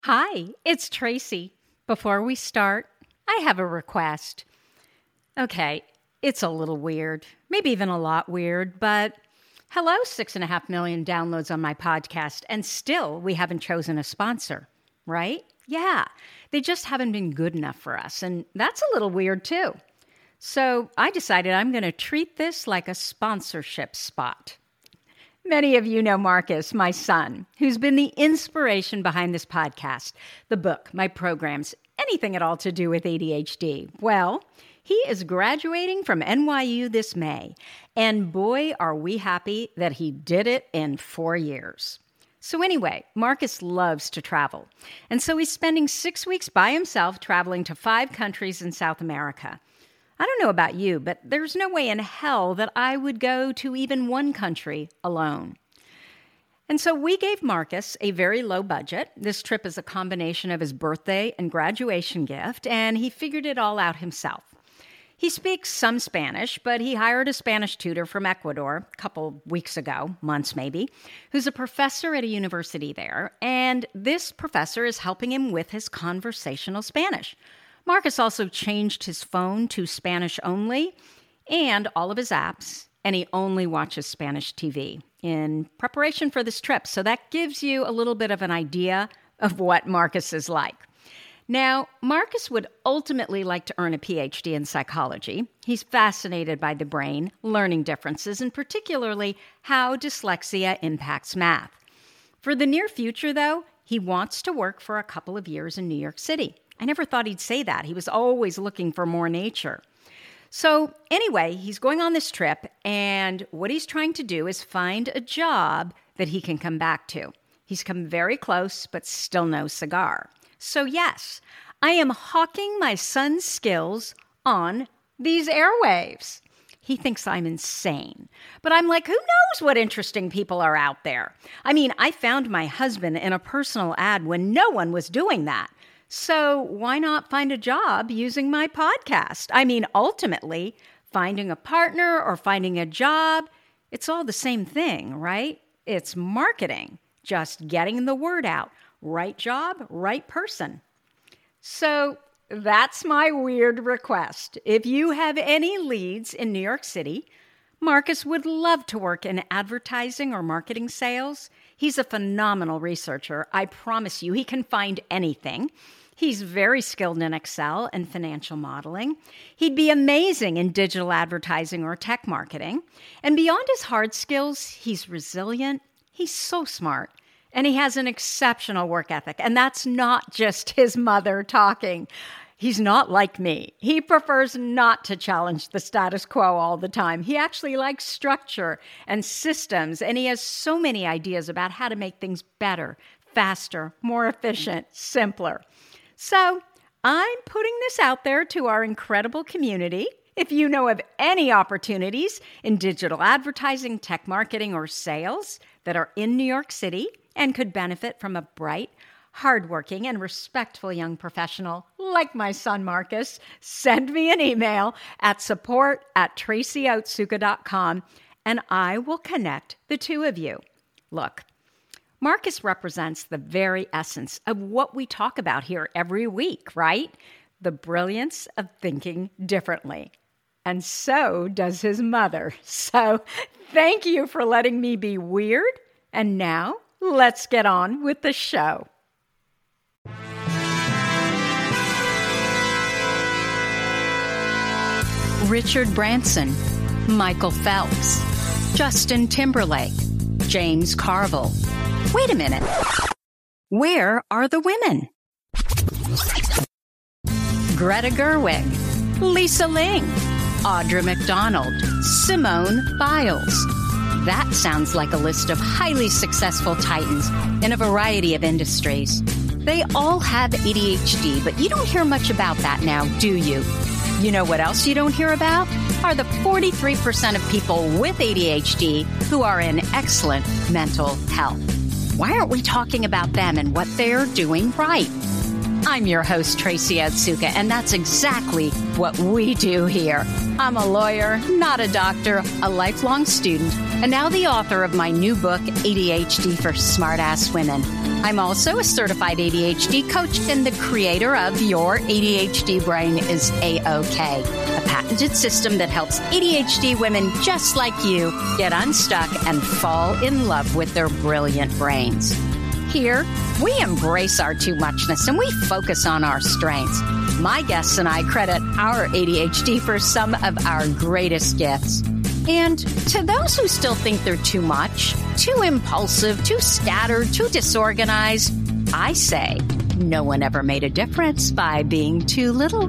Hi, it's Tracy. Before we start, I have a request. Okay, it's a little weird, maybe even a lot weird, but hello, 6.5 million downloads on my podcast, and still we haven't chosen a sponsor, right? Yeah, they just haven't been good enough for us, and that's a little weird too. So I decided I'm going to treat this like a sponsorship spot. Many of you know Marcus, my son, who's been the inspiration behind this podcast, the book, my programs, anything at all to do with ADHD. Well, he is graduating from NYU this May, and boy, are we happy that he did it in 4 years. So anyway, Marcus loves to travel, and so he's spending 6 weeks by himself traveling to 5 countries in South America. I don't know about you, but there's no way in hell that I would go to even one country alone. And so we gave Marcus a very low budget. This trip is a combination of his birthday and graduation gift, and he figured it all out himself. He speaks some Spanish, but he hired a Spanish tutor from Ecuador a couple weeks ago, months maybe, who's a professor at a university there, and this professor is helping him with his conversational Spanish. Marcus also changed his phone to Spanish only and all of his apps, and he only watches Spanish TV in preparation for this trip. So that gives you a little bit of an idea of what Marcus is like. Now, Marcus would ultimately like to earn a PhD in psychology. He's fascinated by the brain, learning differences, and particularly how dyslexia impacts math. For the near future, though, he wants to work for a couple of years in New York City. I never thought he'd say that. He was always looking for more nature. So anyway, he's going on this trip, and what he's trying to do is find a job that he can come back to. He's come very close, but still no cigar. So yes, I am hawking my son's skills on these airwaves. He thinks I'm insane. But I'm like, who knows what interesting people are out there? I mean, I found my husband in a personal ad when no one was doing that. So why not find a job using my podcast? I mean, ultimately, finding a partner or finding a job, it's all the same thing, right? It's marketing, just getting the word out. Right job, right person. So that's my weird request. If you have any leads in New York City, Marcus would love to work in advertising or marketing sales. He's a phenomenal researcher. I promise you, he can find anything. He's very skilled in Excel and financial modeling. He'd be amazing in digital advertising or tech marketing. And beyond his hard skills, he's resilient. He's so smart. And he has an exceptional work ethic. And that's not just his mother talking. He's not like me. He prefers not to challenge the status quo all the time. He actually likes structure and systems. And he has so many ideas about how to make things better, faster, more efficient, simpler. So I'm putting this out there to our incredible community. If you know of any opportunities in digital advertising, tech marketing, or sales that are in New York City and could benefit from a bright, hardworking, and respectful young professional like my son Marcus, send me an email at support@tracyotsuka.com and I will connect the two of you. Look, Marcus represents the very essence of what we talk about here every week, right? The brilliance of thinking differently. And so does his mother. So thank you for letting me be weird. And now let's get on with the show. Richard Branson, Michael Phelps, Justin Timberlake, James Carville. Wait a minute. Where are the women? Greta Gerwig, Lisa Ling, Audra McDonald, Simone Biles. That sounds like a list of highly successful titans in a variety of industries. They all have ADHD, but you don't hear much about that now, do you? You know what else you don't hear about? Are the 43% of people with ADHD who are in excellent mental health. Why aren't we talking about them and what they're doing right? I'm your host, Tracy Otsuka, and that's exactly what we do here. I'm a lawyer, not a doctor, a lifelong student, and now the author of my new book, ADHD for Smart-Ass Women. I'm also a certified ADHD coach and the creator of Your ADHD Brain is A-OK, a patented system that helps ADHD women just like you get unstuck and fall in love with their brilliant brains. Here, we embrace our too muchness and we focus on our strengths. My guests and I credit our ADHD for some of our greatest gifts. And to those who still think they're too much, too impulsive, too scattered, too disorganized, I say no one ever made a difference by being too little.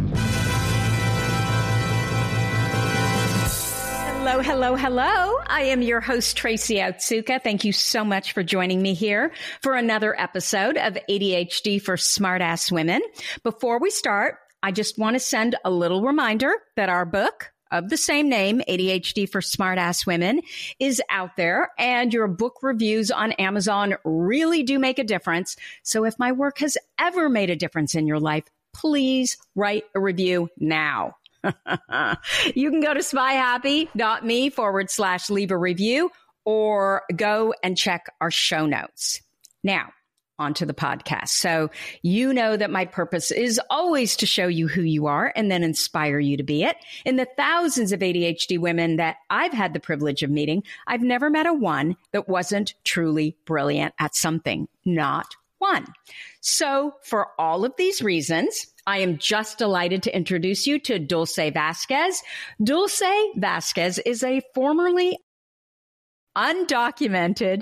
Hello, hello, hello. I am your host, Tracy Otsuka. Thank you so much for joining me here for another episode of ADHD for Smartass Women. Before we start, I just want to send a little reminder that our book of the same name, ADHD for Smartass Women, is out there, and your book reviews on Amazon really do make a difference. So if my work has ever made a difference in your life, please write a review now. You can go to spyhappy.me/leave a review or go and check our show notes. Now, onto the podcast. So you know that my purpose is always to show you who you are and then inspire you to be it. In the thousands of ADHD women that I've had the privilege of meeting, I've never met a one that wasn't truly brilliant at something. Not one. So for all of these reasons, I am just delighted to introduce you to Dulce Vazquez. Dulce Vazquez is a formerly undocumented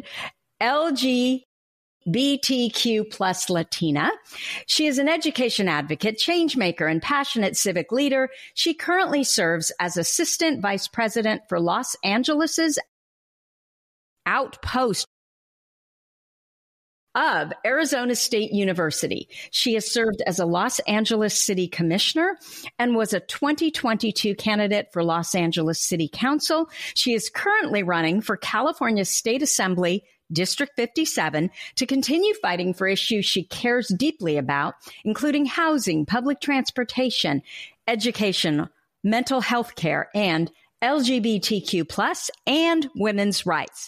LGBTQ plus Latina. She is an education advocate, change maker, and passionate civic leader. She currently serves as Assistant Vice President for Los Angeles's Outpost of Arizona State University. She has served as a Los Angeles City Commissioner and was a 2022 candidate for Los Angeles City Council. She is currently running for California State Assembly District 57 to continue fighting for issues she cares deeply about, including housing, public transportation, education, mental health care, and LGBTQ plus and women's rights.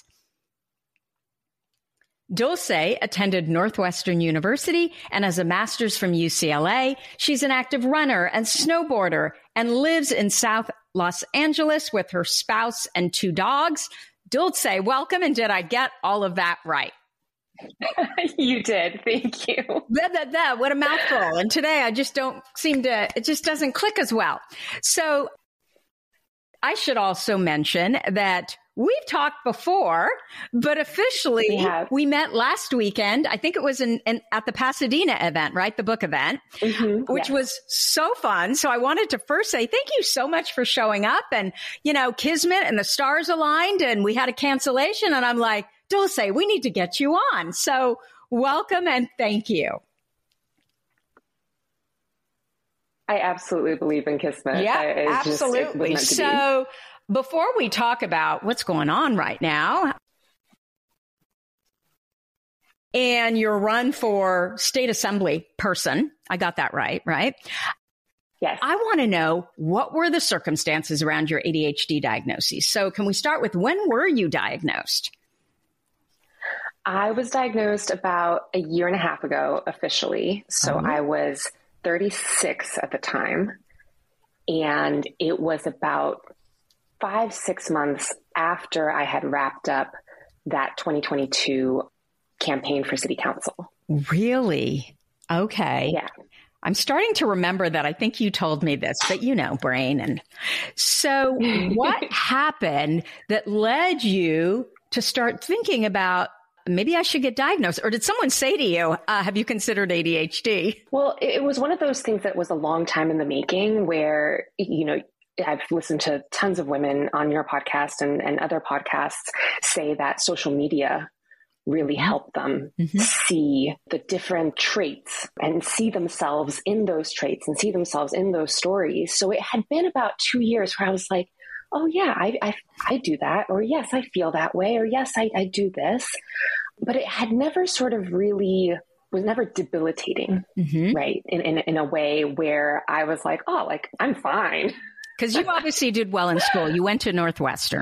Dulce attended Northwestern University and has a master's from UCLA. She's an active runner and snowboarder and lives in South Los Angeles with her spouse and 2 dogs. Dulce, welcome. And did I get all of that right? You did. Thank you. What a mouthful. And today I just don't seem to, it just doesn't click as well. So I should also mention that we've talked before, but officially we met last weekend. I think it was at the Pasadena event, right? The book event, which was so fun. So I wanted to first say thank you so much for showing up, and, you know, Kismet and the stars aligned and we had a cancellation and I'm like, Dulce, we need to get you on. So welcome and thank you. I absolutely believe in Kismet. Yeah, absolutely. So before we talk about what's going on right now and your run for state assembly person, I got that right? Yes. I want to know, what were the circumstances around your ADHD diagnosis? So can we start with, when were you diagnosed? I was diagnosed about a year and a half ago officially. So I was 36 at the time. And it was about 5-6 months after I had wrapped up that 2022 campaign for city council. Really? Okay. Yeah. I'm starting to remember that. I think you told me this, but you know, brain. And so what happened that led you to start thinking about, maybe I should get diagnosed? Or did someone say to you, have you considered ADHD? Well, it was one of those things that was a long time in the making where, you know, I've listened to tons of women on your podcast and other podcasts say that social media really helped them see the different traits and see themselves in those traits and see themselves in those stories. So it had been about 2 years where I was like, oh yeah, I do that. Or yes, I feel that way. Or yes, I do this. But it had never sort of really, was never debilitating, right? In a way where I was like, oh, like I'm fine. Because you obviously did well in school. You went to Northwestern.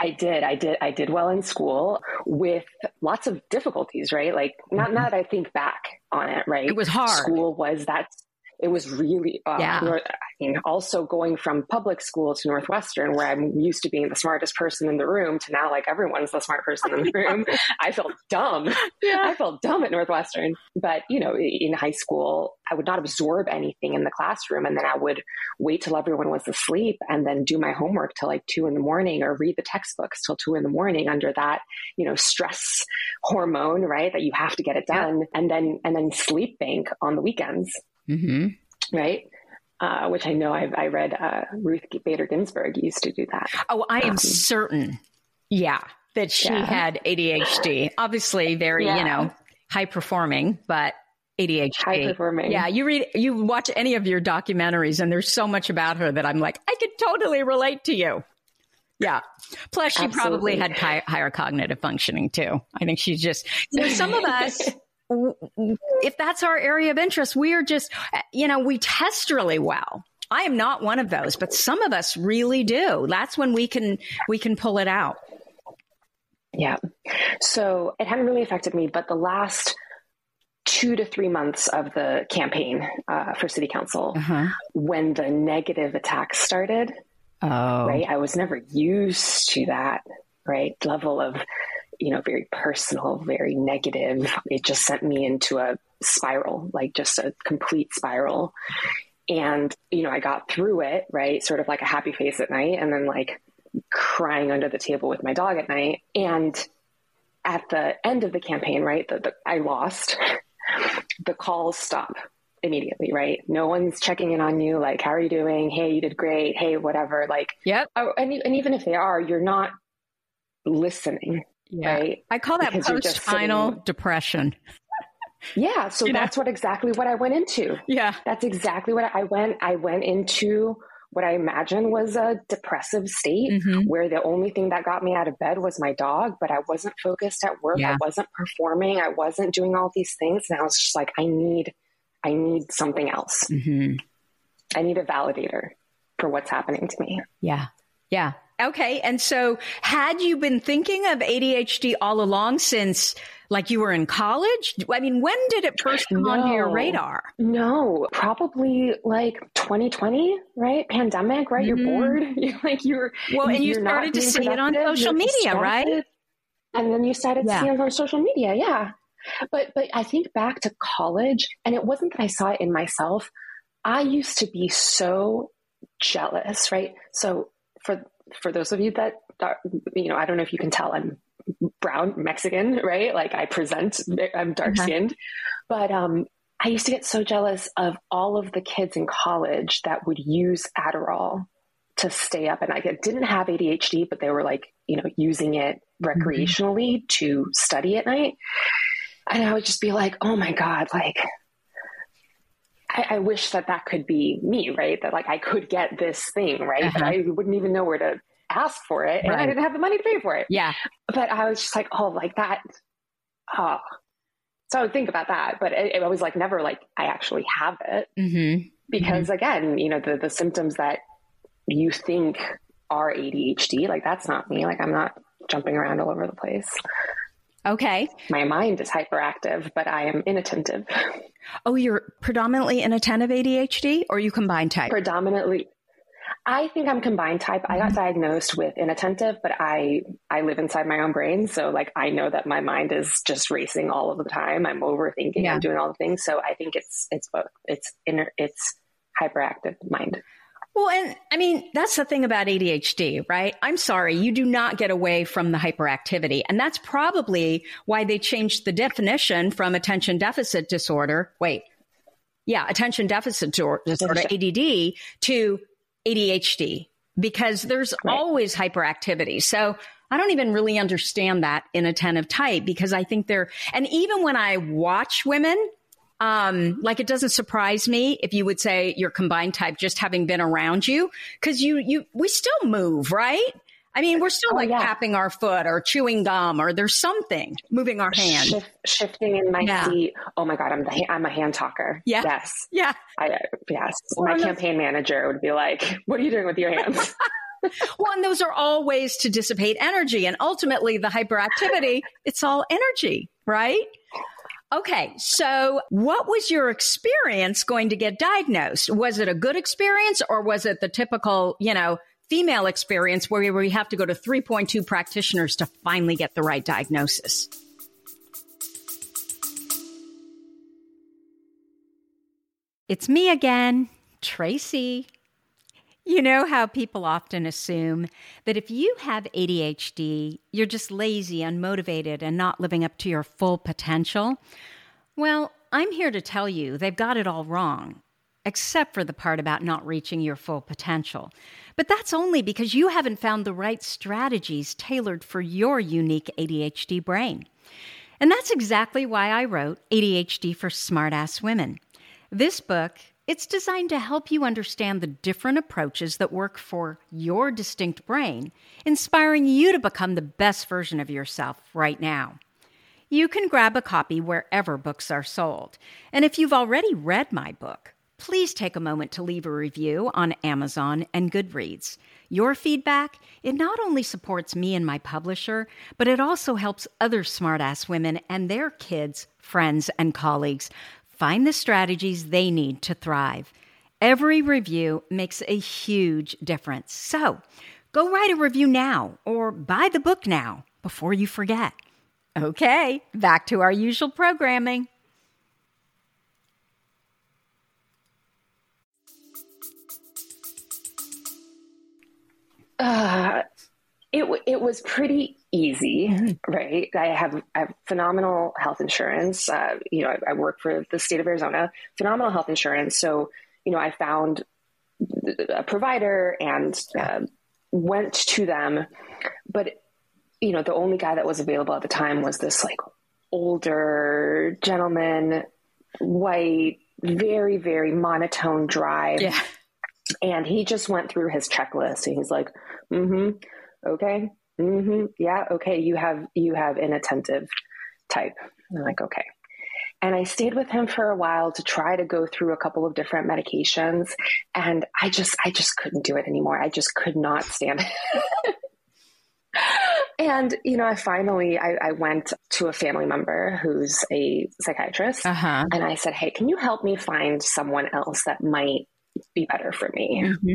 I did well in school with lots of difficulties, right? Like not that I think back on it, right? It was hard. School was that. It was really, I mean, also going from public school to Northwestern, where I'm used to being the smartest person in the room, to now like everyone's the smart person in the room. I felt dumb. Yeah. I felt dumb at Northwestern. But, you know, in high school, I would not absorb anything in the classroom. And then I would wait till everyone was asleep and then do my homework till like 2 a.m. or read the textbooks till 2 a.m. under that, you know, stress hormone, right? That you have to get it done. And then sleep bank on the weekends. Mm-hmm. Right. Which I know I read Ruth Bader Ginsburg used to do that. Oh, I am certain. Yeah. That she had ADHD. Obviously very, you know, high performing, but ADHD. High performing. Yeah. You watch any of your documentaries and there's so much about her that I'm like, I could totally relate to you. Yeah. Plus she probably had higher cognitive functioning too. I think she's just, you know, some of us, if that's our area of interest, we are just, you know, we test really well. I am not one of those, but some of us really do. That's when we can pull it out. Yeah. So it hadn't really affected me, but the last 2 to 3 months of the campaign for city council, when the negative attacks started, right? I was never used to that, right? Level of, you know, very personal, very negative. It just sent me into a spiral, like just a complete spiral. And, you know, I got through it, right? Sort of like a happy face at night and then like crying under the table with my dog at night. And at the end of the campaign, right, I lost. The calls stop immediately, right? No one's checking in on you. Like, how are you doing? Hey, you did great. Hey, whatever. Like, and even if they are, you're not listening. Yeah. Right? I call that post-final depression. Yeah. So that's exactly what I went into. Yeah. That's exactly what I went into what I imagined was a depressive state where the only thing that got me out of bed was my dog, but I wasn't focused at work. I wasn't performing. I wasn't doing all these things. And I was just like, I need something else. I need a validator for what's happening to me. Yeah. Yeah. Okay. And so had you been thinking of ADHD all along since like you were in college? I mean, when did it first come onto your radar? No, probably like 2020, right? Pandemic, right? You're bored. And you started to see it on social media, right? And then you started seeing it on social media. Yeah. But I think back to college, and it wasn't that I saw it in myself. I used to be so jealous, right? So for those of you that are, you know, I don't know if you can tell, I'm brown Mexican, right? Like I'm dark skinned, but I used to get so jealous of all of the kids in college that would use Adderall to stay up at night. It didn't have ADHD, but they were like, you know, using it recreationally to study at night. And I would just be like, oh my God, like, I wish that could be me, right? That like I could get this thing, right? But I wouldn't even know where to ask for it. And I didn't have the money to pay for it. Yeah. But I was just like, oh, like that. Oh. So I would think about that. But it was like never like I actually have it. Because again, you know, the symptoms that you think are ADHD, like that's not me. Like I'm not jumping around all over the place. Okay. My mind is hyperactive, but I am inattentive. Oh, you're predominantly inattentive ADHD, or you combined type? Predominantly. I think I'm combined type. I got diagnosed with inattentive, but I live inside my own brain. So like, I know that my mind is just racing all of the time. I'm overthinking. I'm doing all the things. So I think it's both. It's hyperactive mind. Well, and I mean, that's the thing about ADHD, right? I'm sorry, you do not get away from the hyperactivity. And that's probably why they changed the definition from attention deficit disorder. Attention deficit disorder, ADD, to ADHD, because there's always hyperactivity. So I don't even really understand that inattentive type, because I think and even when I watch women, like it doesn't surprise me if you would say you're combined type, just having been around you, because we still move, right? I mean, we're still tapping our foot or chewing gum, or there's something moving our hand, shifting in my seat. Oh my God, I'm a hand talker. Yeah. Yes. Yeah. Yes. My campaign manager would be like, "What are you doing with your hands?" Well, and those are all ways to dissipate energy. And ultimately, the hyperactivity, it's all energy, right? Okay, so what was your experience going to get diagnosed? Was it a good experience, or was it the typical, female experience where we have to go to 3.2 practitioners to finally get the right diagnosis? It's me again, Tracy. You know how people often assume that if you have ADHD, you're just lazy, unmotivated, and not living up to your full potential? Well, I'm here to tell you they've got it all wrong, except for the part about not reaching your full potential. But that's only because you haven't found the right strategies tailored for your unique ADHD brain. And that's exactly why I wrote ADHD for Smartass Women. This book, it's designed to help you understand the different approaches that work for your distinct brain, inspiring you to become the best version of yourself right now. You can grab a copy wherever books are sold. And if you've already read my book, please take a moment to leave a review on Amazon and Goodreads. Your feedback, it not only supports me and my publisher, but it also helps other smartass women and their kids, friends, and colleagues find the strategies they need to thrive. Every review makes a huge difference. So go write a review now or buy the book now before you forget. Okay, back to our usual programming. It was pretty easy, right? I have phenomenal health insurance. I work for the state of Arizona, phenomenal health insurance. So, I found a provider and went to them, but the only guy that was available at the time was this like older gentleman, white, very, very monotone drive. Yeah. And he just went through his checklist and he's like, okay. Yeah. Okay. You have inattentive type. And I'm like, okay. And I stayed with him for a while to try to go through a couple of different medications. And I just couldn't do it anymore. I just could not stand it. And, I went to a family member who's a psychiatrist. Uh-huh. And I said, hey, can you help me find someone else that might be better for me? Mm-hmm.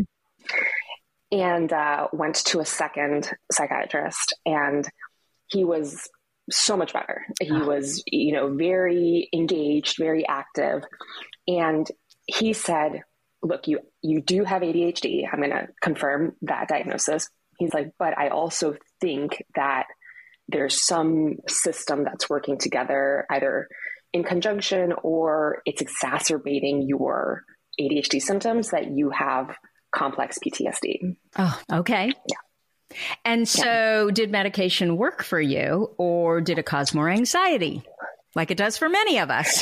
And went to a second psychiatrist, and he was so much better. He was, very engaged, very active. And he said, look, you do have ADHD. I'm going to confirm that diagnosis. He's like, but I also think that there's some system that's working together, either in conjunction or it's exacerbating your ADHD symptoms, that you have complex PTSD. Oh, okay. Yeah. And so did medication work for you, or did it cause more anxiety like it does for many of us?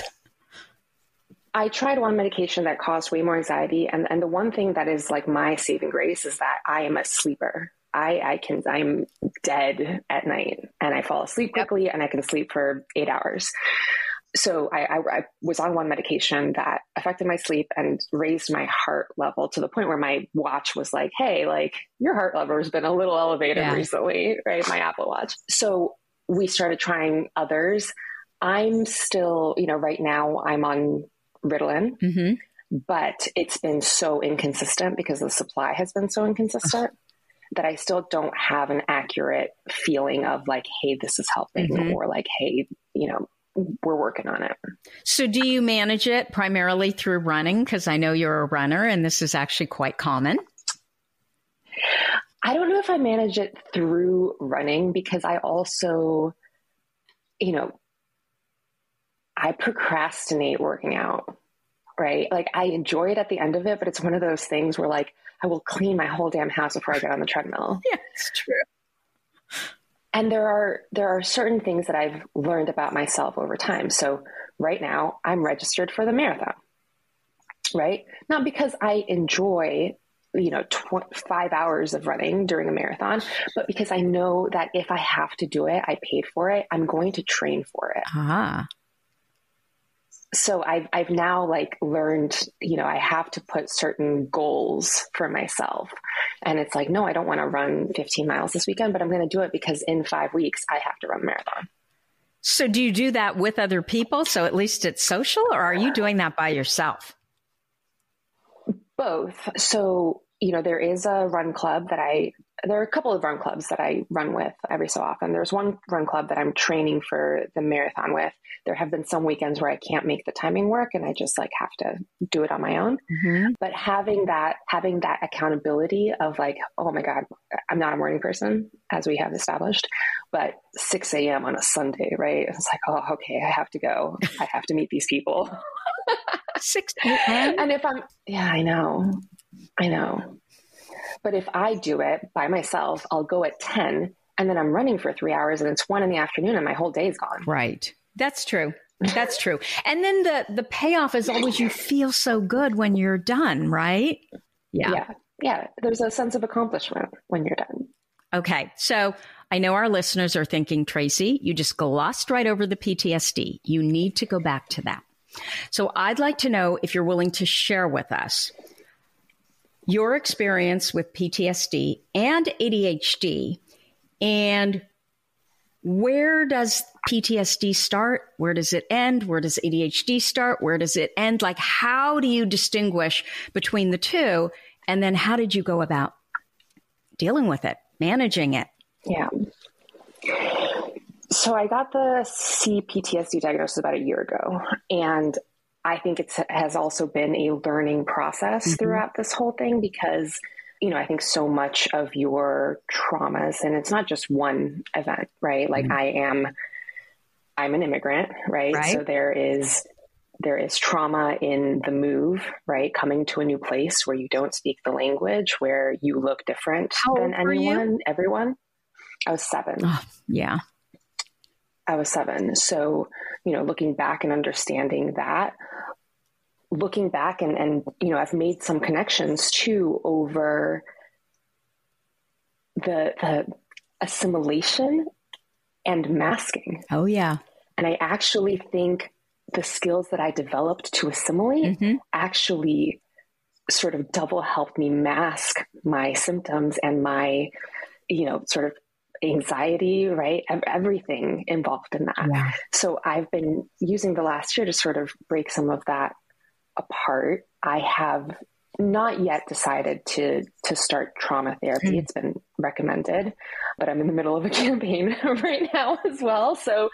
I tried one medication that caused way more anxiety. And the one thing that is like my saving grace is that I am a sleeper. I'm dead at night and I fall asleep quickly and I can sleep for 8 hours. So I was on one medication that affected my sleep and raised my heart level to the point where my watch was like, hey, like your heart level has been a little elevated recently, right? My Apple Watch. So we started trying others. I'm still, right now I'm on Ritalin, but it's been so inconsistent because the supply has been so inconsistent that I still don't have an accurate feeling of like, hey, this is helping, or like, hey, we're working on it. So do you manage it primarily through running? Because I know you're a runner and this is actually quite common. I don't know if I manage it through running because I also, I procrastinate working out, right? Like I enjoy it at the end of it, but it's one of those things where like, I will clean my whole damn house before I get on the treadmill. Yeah, it's true. And there are certain things that I've learned about myself over time. So right now I'm registered for the marathon, right? Not because I enjoy, 5 hours of running during a marathon, but because I know that if I have to do it, I paid for it, I'm going to train for it. So I've now like learned, I have to put certain goals for myself. And it's like, no, I don't want to run 15 miles this weekend, but I'm going to do it because in 5 weeks I have to run a marathon. So do you do that with other people? So at least it's social, or are you doing that by yourself? Both. So, there is a run club there are a couple of run clubs that I run with every so often. There's one run club that I'm training for the marathon with. There have been some weekends where I can't make the timing work and I just have to do it on my own. Mm-hmm. But having that accountability of oh my God, I'm not a morning person, as we have established, but 6 a.m. on a Sunday, right? It's like, oh, okay, I have to go. I have to meet these people. 6 a.m. And I know. But if I do it by myself, I'll go at 10 and then I'm running for 3 hours and it's 1 p.m. and my whole day is gone. Right. That's true. That's true. And then the payoff is always you feel so good when you're done, right? Yeah. Yeah. There's a sense of accomplishment when you're done. Okay. So I know our listeners are thinking, Tracy, you just glossed right over the PTSD. You need to go back to that. So I'd like to know if you're willing to share with us your experience with PTSD and ADHD, and where does PTSD start? Where does it end? Where does ADHD start? Where does it end? How do you distinguish between the two? And then how did you go about dealing with it, managing it? Yeah. So I got the CPTSD diagnosis about a year ago, and I think it has also been a learning process throughout this whole thing because, I think so much of your traumas, and it's not just one event, right? I'm an immigrant, right? So there is trauma in the move, right? Coming to a new place where you don't speak the language, where you look different than everyone. I was 7. Oh, yeah. I was 7. So, looking back and understanding that, and I've made some connections too over the assimilation and masking. Oh, yeah. And I actually think the skills that I developed to assimilate actually sort of double helped me mask my symptoms and my, sort of anxiety, right? Everything involved in that. Yeah. So I've been using the last year to sort of break some of that apart. I have not yet decided to start trauma therapy. It's been recommended, but I'm in the middle of a campaign right now as well. So,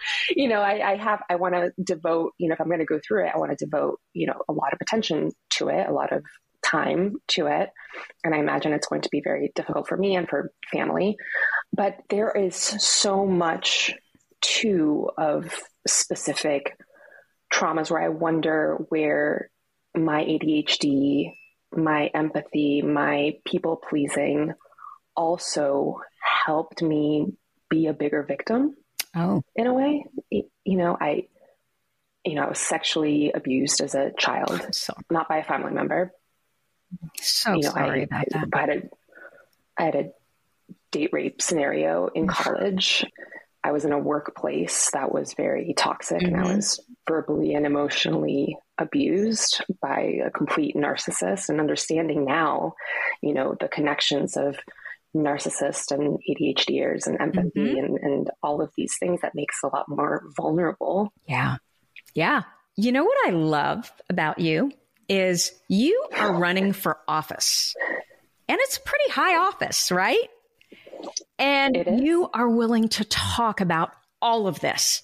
I want to devote, if I'm going to go through it, I want to devote, a lot of attention to it, a lot of time to it. And I imagine it's going to be very difficult for me and for family, but there is so much too of specific traumas where I wonder where my ADHD, my empathy, my people pleasing also helped me be a bigger victim. Oh, in a way, I was sexually abused as a child, not by a family member. So sorry about that. I had a date rape scenario in college. I was in a workplace that was very toxic and I was verbally and emotionally abused by a complete narcissist, and understanding now, the connections of narcissists and ADHDers and empathy and all of these things that makes us a lot more vulnerable. Yeah. Yeah. You know what I love about you is you are running for office, and it's a pretty high office, right? And you are willing to talk about all of this,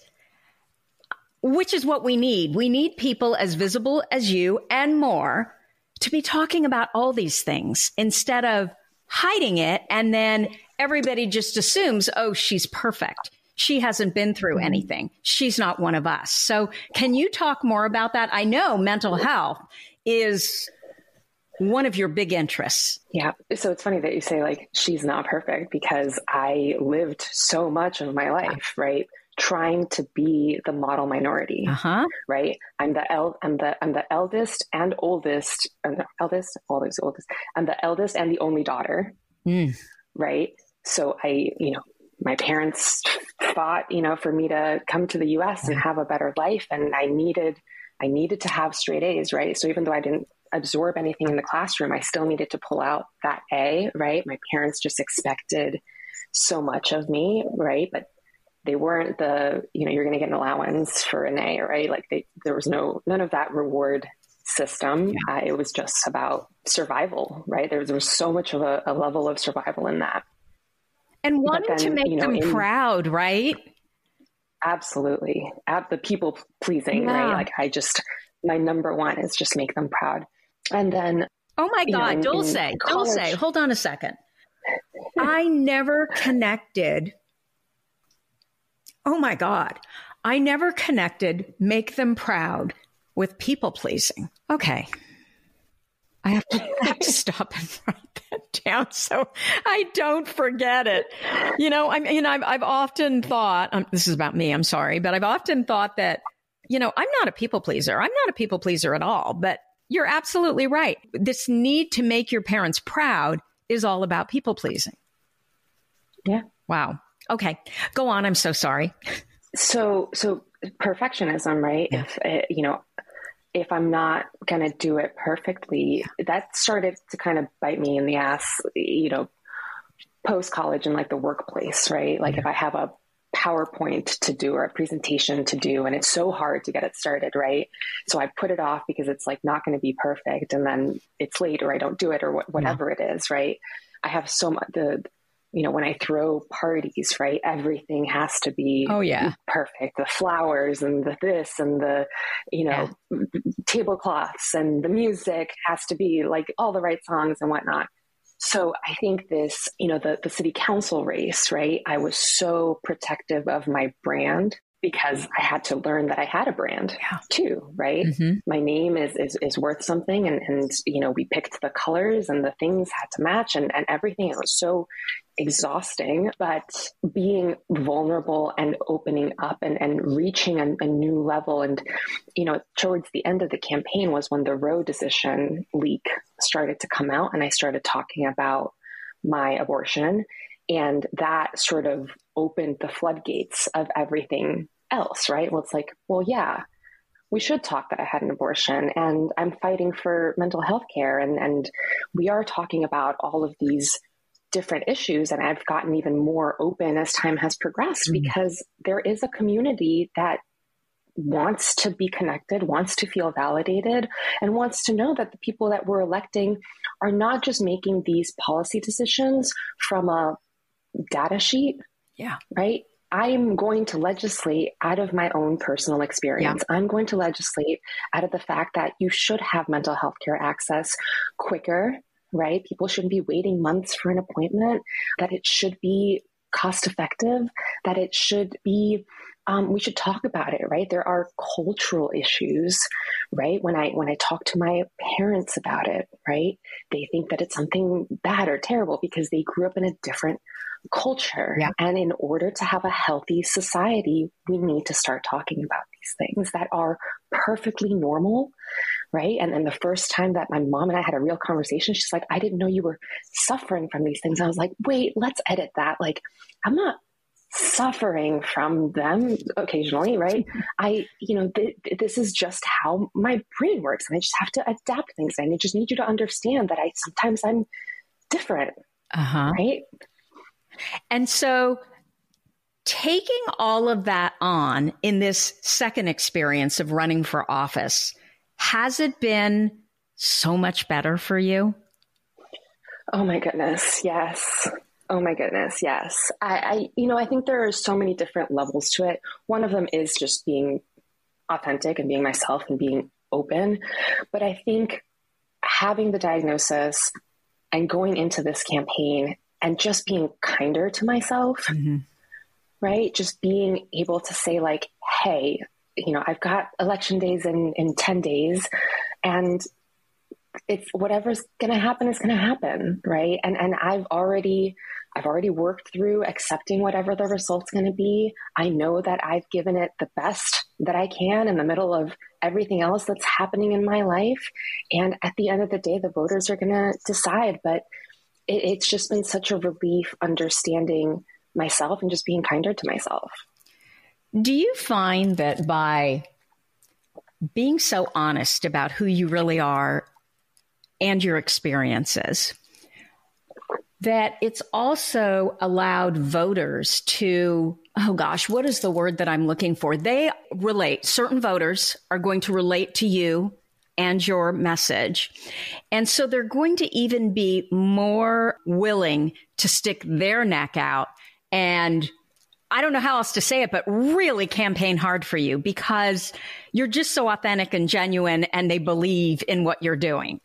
which is what we need. We need people as visible as you and more to be talking about all these things instead of hiding it. And then everybody just assumes, oh, she's perfect. She hasn't been through anything. She's not one of us. So can you talk more about that? I know mental health is one of your big interests. Yeah. So it's funny that you say she's not perfect, because I lived so much of my life, right, trying to be the model minority, right? I'm the eldest and oldest, eldest, always oldest. I'm the eldest and the only daughter, right? So my parents fought, for me to come to the US and have a better life, and I needed to have straight A's, right? So even though I didn't absorb anything in the classroom. I still needed to pull out that A, right? My parents just expected so much of me, right? But they weren't you're going to get an allowance for an A, right? Like there was none of that reward system. Yeah. It was just about survival, right? There was so much of a level of survival in that. And wanting to make them proud, right? Absolutely. The people pleasing, right? Like my number one is just make them proud. And then, oh my God, Dulce, hold on a second. I never connected. Oh my God. I never connected make them proud with people pleasing. Okay. I have to stop and write that down so I don't forget it. I've often thought, this is about me, I'm sorry, but I've often thought that, I'm not a people pleaser. I'm not a people pleaser at all, but you're absolutely right. This need to make your parents proud is all about people pleasing. Yeah. Wow. Okay. Go on. I'm so sorry. So perfectionism, right? Yeah. If I'm not going to do it perfectly, that started to kind of bite me in the ass, post college and like the workplace, right? Like if I have a PowerPoint to do or a presentation to do, and it's so hard to get it started, right? So I put it off because it's like not going to be perfect, and then it's late or I don't do it or whatever it is, right? I have so much when I throw parties, right, everything has to be perfect. The flowers and the this and the, tablecloths and the music has to be like all the right songs and whatnot. So I think this, the city council race, right, I was so protective of my brand because I had to learn that I had a brand too, right? Mm-hmm. My name is worth something. And, we picked the colors and the things had to match and everything. It was so exhausting, but being vulnerable and opening up and reaching a new level. And, towards the end of the campaign was when the Roe decision leak started to come out and I started talking about my abortion. And that sort of opened the floodgates of everything else, right? Well, it's like, well, yeah, we should talk that I had an abortion and I'm fighting for mental health care. And we are talking about all of these different issues. And I've gotten even more open as time has progressed because there is a community that wants to be connected, wants to feel validated, and wants to know that the people that we're electing are not just making these policy decisions from a data sheet. Yeah. Right. I'm going to legislate out of my own personal experience. Yeah. I'm going to legislate out of the fact that you should have mental health care access quicker, right? People shouldn't be waiting months for an appointment, that it should be cost effective, that it should be, we should talk about it, right? There are cultural issues, right? When I talk to my parents about it, right? They think that it's something bad or terrible because they grew up in a different culture. Yeah. And in order to have a healthy society, we need to start talking about these things that are perfectly normal, right? And then the first time that my mom and I had a real conversation, she's like, I didn't know you were suffering from these things. I was like, wait, let's edit that. Like, I'm not suffering from them occasionally, right? This is just how my brain works, and I just have to adapt things. And I just need you to understand that sometimes I'm different, right? And so taking all of that on in this second experience of running for office, has it been so much better for you? Oh my goodness. Yes. Oh my goodness. Yes. I think there are so many different levels to it. One of them is just being authentic and being myself and being open. But I think having the diagnosis and going into this campaign and just being kinder to myself, right? Just being able to say like, hey, I've got election days in 10 days and it's whatever's going to happen is going to happen. Right. And I've already worked through accepting whatever the result's going to be. I know that I've given it the best that I can in the middle of everything else that's happening in my life. And at the end of the day, the voters are going to decide, but it's just been such a relief understanding myself and just being kinder to myself. Do you find that by being so honest about who you really are and your experiences, that it's also allowed voters to, oh gosh, what is the word that I'm looking for? They relate. Certain voters are going to relate to you and your message. And so they're going to even be more willing to stick their neck out and, I don't know how else to say it, but really campaign hard for you because you're just so authentic and genuine and they believe in what you're doing.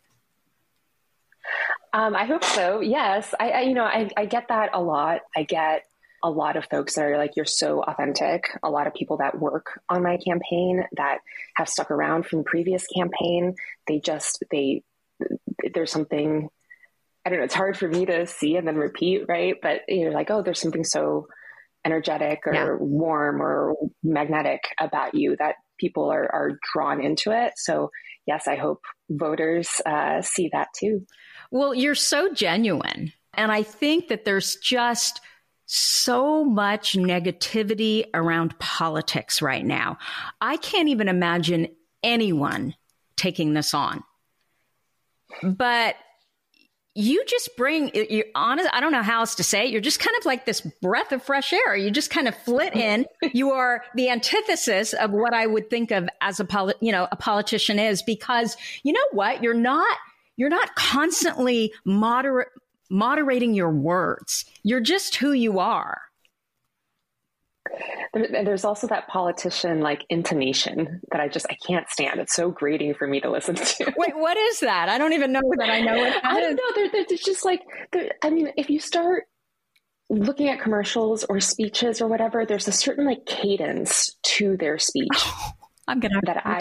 I hope so. Yes. I get that a lot. I get a lot of folks that are like, you're so authentic. A lot of people that work on my campaign that have stuck around from the previous campaign, there's something, I don't know, it's hard for me to see and then repeat, right? But you're like, oh, there's something so energetic or warm or magnetic about you that people are drawn into it. So yes, I hope voters see that too. Well, you're so genuine. And I think that there's just so much negativity around politics right now. I can't even imagine anyone taking this on. But you just bring, you're honest, I don't know how else to say it. You're just kind of like this breath of fresh air. You just kind of flit in. You are the antithesis of what I would think of as a politician is, because you know what? You're not constantly moderating your words. You're just who you are. There's also that politician like intonation that I can't stand. It's so grating for me to listen to. Wait, what is that? I don't even know that I know what that I is. don't know. There's just like, if you start looking at commercials or speeches or whatever, there's a certain like cadence to their speech. Oh, I'm going to have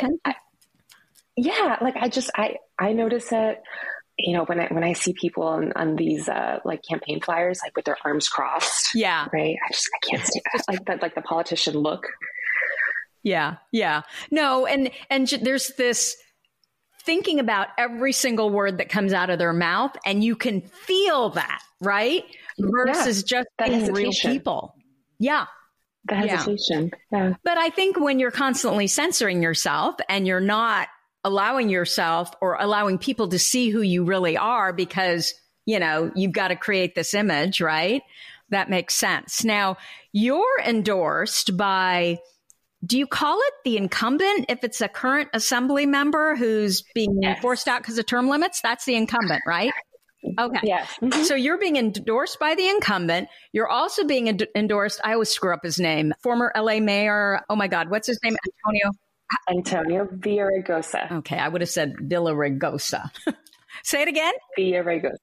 I notice it, when I see people on these like campaign flyers, like with their arms crossed. Yeah. Right. I can't stand that. Like that, like the politician look. Yeah. Yeah. No. And there's this thinking about every single word that comes out of their mouth, and you can feel that, right? Versus just being real people. Yeah. The hesitation. Yeah. But I think when you're constantly censoring yourself and you're not allowing yourself or allowing people to see who you really are because, you've got to create this image, right? That makes sense. Now, you're endorsed by, do you call it the incumbent? If it's a current assembly member who's being forced out because of term limits, that's the incumbent, right? Okay. Yes. Mm-hmm. So you're being endorsed by the incumbent. You're also being endorsed. I always screw up his name. Former LA mayor. Oh my God. What's his name? Antonio Villaraigosa. Okay. I would have said Villaraigosa. Say it again. Villaraigosa.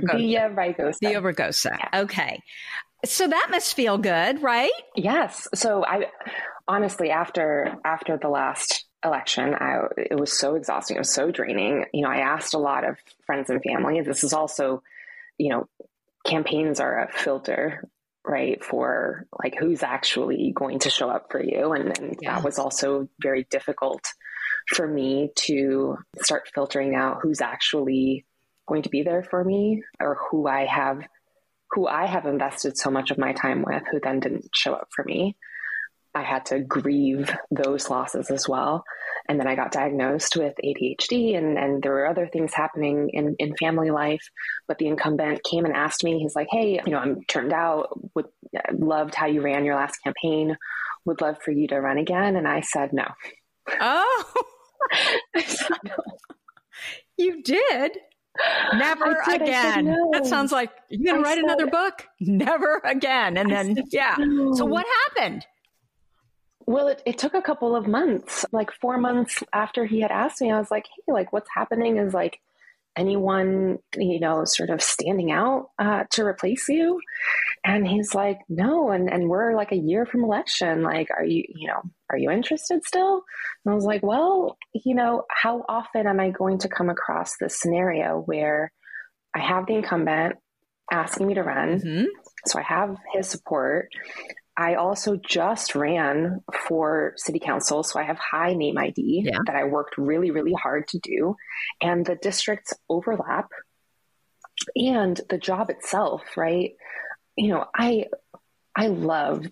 Yeah. Okay. So that must feel good, right? Yes. So I honestly, after the last election, it was so exhausting. It was so draining. I asked a lot of friends and family. This is also, campaigns are a filter, right, for like who's actually going to show up for you. And that was also very difficult for me to start filtering out who's actually going to be there for me, or who I have invested so much of my time with, who then didn't show up for me. I had to grieve those losses as well. And then I got diagnosed with ADHD and there were other things happening in family life. But the incumbent came and asked me, he's like, hey, I'm turned out, loved how you ran your last campaign, would love for you to run again. And I said, no. Oh, I said, no. You did? Never again. No. That sounds like you're going to write another book. Never again. And then, no. So what happened? Well, it took a couple of months, like 4 months after he had asked me. I was like, hey, like what's happening? Is like anyone, sort of standing out to replace you? And he's like, no. And we're like a year from election. Like, are you interested still? And I was like, well, how often am I going to come across this scenario where I have the incumbent asking me to run? Mm-hmm. So I have his support. I also just ran for city council, so I have high name ID that I worked really, really hard to do. And the districts overlap and the job itself, right? I love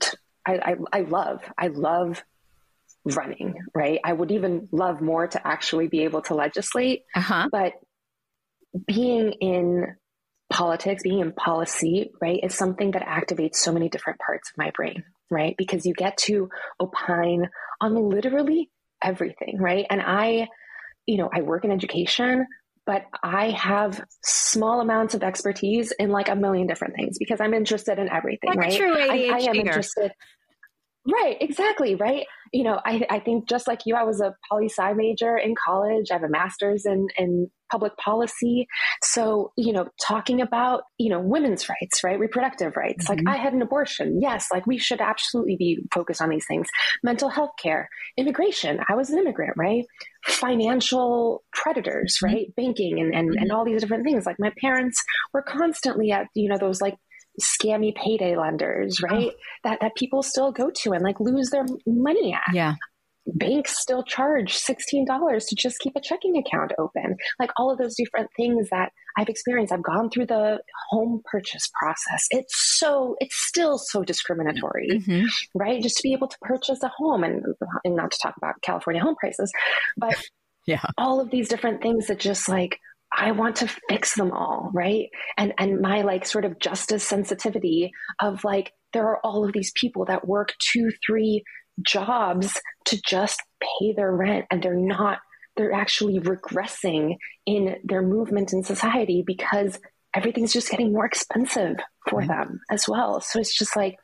running, right? I would even love more to actually be able to legislate, but being in politics, being in policy, right, is something that activates so many different parts of my brain, right? Because you get to opine on literally everything, right? And I work in education, but I have small amounts of expertise in like a million different things because I'm interested in everything, like right? A true ADHD. I am interested. Right, exactly, right? I think just like you, I was a poli-sci major in college. I have a master's in public policy. So, talking about, women's rights, right? Reproductive rights. Mm-hmm. Like I had an abortion. Yes, like we should absolutely be focused on these things. Mental health care, immigration. I was an immigrant, right? Financial predators, right? Mm-hmm. Banking and all these different things. Like my parents were constantly at, those like scammy payday lenders, right? That people still go to and like lose their money at. Yeah. Banks still charge $16 to just keep a checking account open. Like all of those different things that I've experienced. I've gone through the home purchase process. It's still so discriminatory, mm-hmm. right? Just to be able to purchase a home and not to talk about California home prices, but all of these different things that just like, I want to fix them all, right? And my like sort of justice sensitivity of like, there are all of these people that work 2-3 jobs to just pay their rent, and they're actually regressing in their movement in society because everything's just getting more expensive for them as well. So it's just like,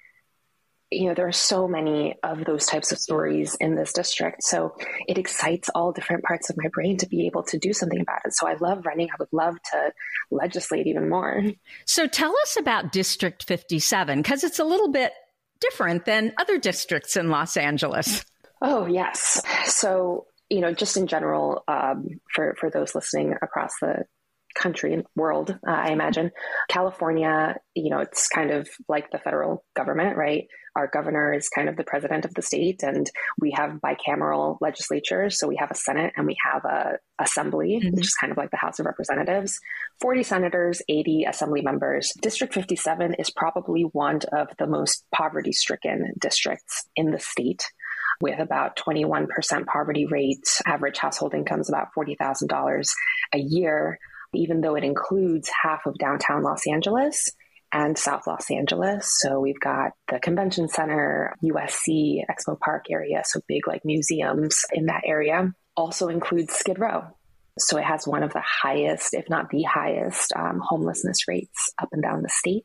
there are so many of those types of stories in this district. So it excites all different parts of my brain to be able to do something about it. So I love running. I would love to legislate even more. So tell us about District 57, because it's a little bit different than other districts in Los Angeles. Oh, yes. So, just in general, for those listening across the country and world, I imagine California, it's kind of like the federal government, right? Our governor is kind of the president of the state, and we have bicameral legislatures. So we have a Senate and we have a assembly, mm-hmm. which is kind of like the House of Representatives, 40 senators, 80 assembly members. District 57 is probably one of the most poverty-stricken districts in the state, with about 21% poverty rate. Average household income is about $40,000 a year, even though it includes half of downtown Los Angeles and South Los Angeles. So we've got the Convention Center, USC, Expo Park area, so big like museums in that area. Also includes Skid Row. So it has one of the highest, if not the highest, homelessness rates up and down the state.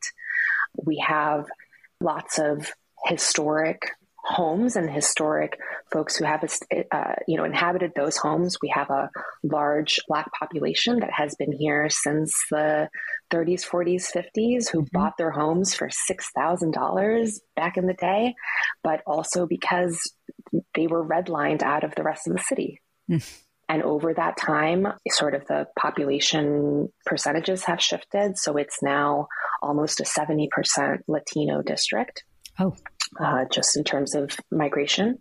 We have lots of historic homes and historic folks who have, inhabited those homes. We have a large Black population that has been here since the 30s, 40s, 50s, who mm-hmm. bought their homes for $6,000 back in the day, but also because they were redlined out of the rest of the city. And over that time, sort of the population percentages have shifted. So it's now almost a 70% Latino district. Just in terms of migration.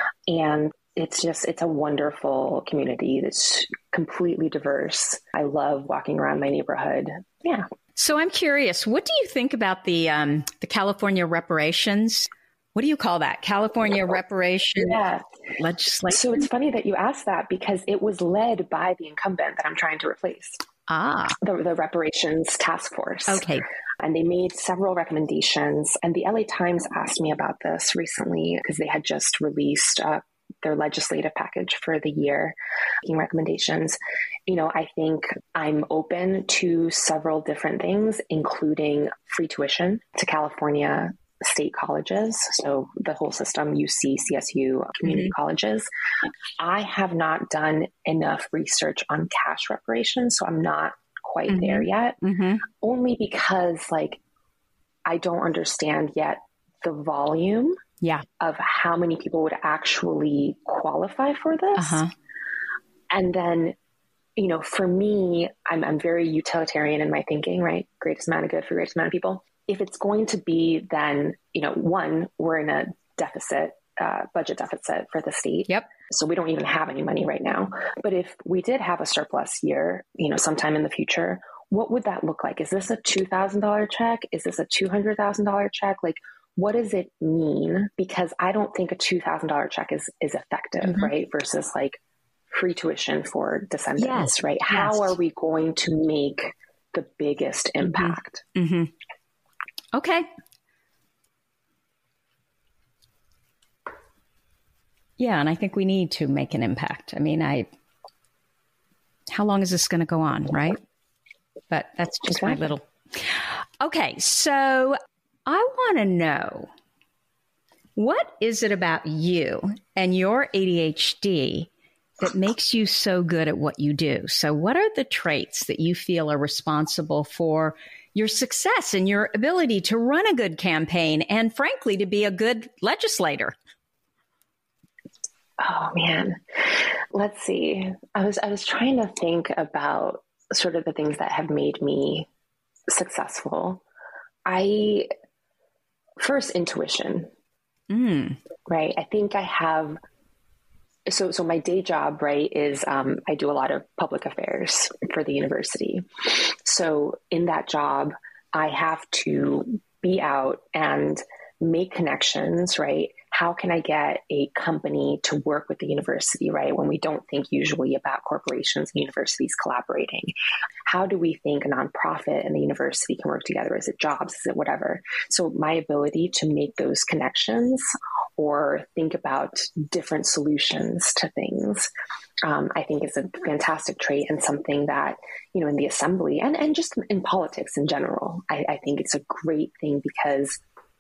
And it's a wonderful community that's completely diverse. I love walking around my neighborhood. Yeah. So I'm curious, what do you think about the California reparations? What do you call that? California reparations legislation? So it's funny that you asked that, because it was led by the incumbent that I'm trying to replace. The reparations task force. Okay. And they made several recommendations. And the LA Times asked me about this recently because they had just released their legislative package for the year, making recommendations. I think I'm open to several different things, including free tuition to California state colleges. So the whole system, UC, CSU, community mm-hmm. colleges. I have not done enough research on cash reparations, so I'm not quite mm-hmm. there yet, mm-hmm. only because I don't understand yet the volume of how many people would actually qualify for this. Uh-huh. And then, for me, I'm very utilitarian in my thinking, right? Greatest amount of good for greatest amount of people. If it's going to be, then, one, we're in a deficit, budget deficit for the state. Yep. So we don't even have any money right now. But if we did have a surplus year, sometime in the future, what would that look like? Is this a $2,000 check? Is this a $200,000 check? What does it mean? Because I don't think a $2,000 check is effective, mm-hmm. right? Versus free tuition for descendants, Yes. right? Yes. How are we going to make the biggest impact? Mm-hmm. Okay. Yeah, and I think we need to make an impact. I mean, how long is this going to go on, right? But that's just my little... Okay, so I want to know, what is it about you and your ADHD that makes you so good at what you do? So what are the traits that you feel are responsible for your success and your ability to run a good campaign and, frankly, to be a good legislator? Oh, man. Let's see. I was trying to think about sort of the things that have made me successful. First, intuition, right? I think I have, so my day job, right, is I do a lot of public affairs for the university. So in that job, I have to be out and make connections, right? How can I get a company to work with the university, right? When we don't think usually about corporations and universities collaborating. How do we think a nonprofit and the university can work together? Is it jobs? Is it whatever? So my ability to make those connections or think about different solutions to things, I think is a fantastic trait and something that, in the assembly and just in politics in general, I think it's a great thing because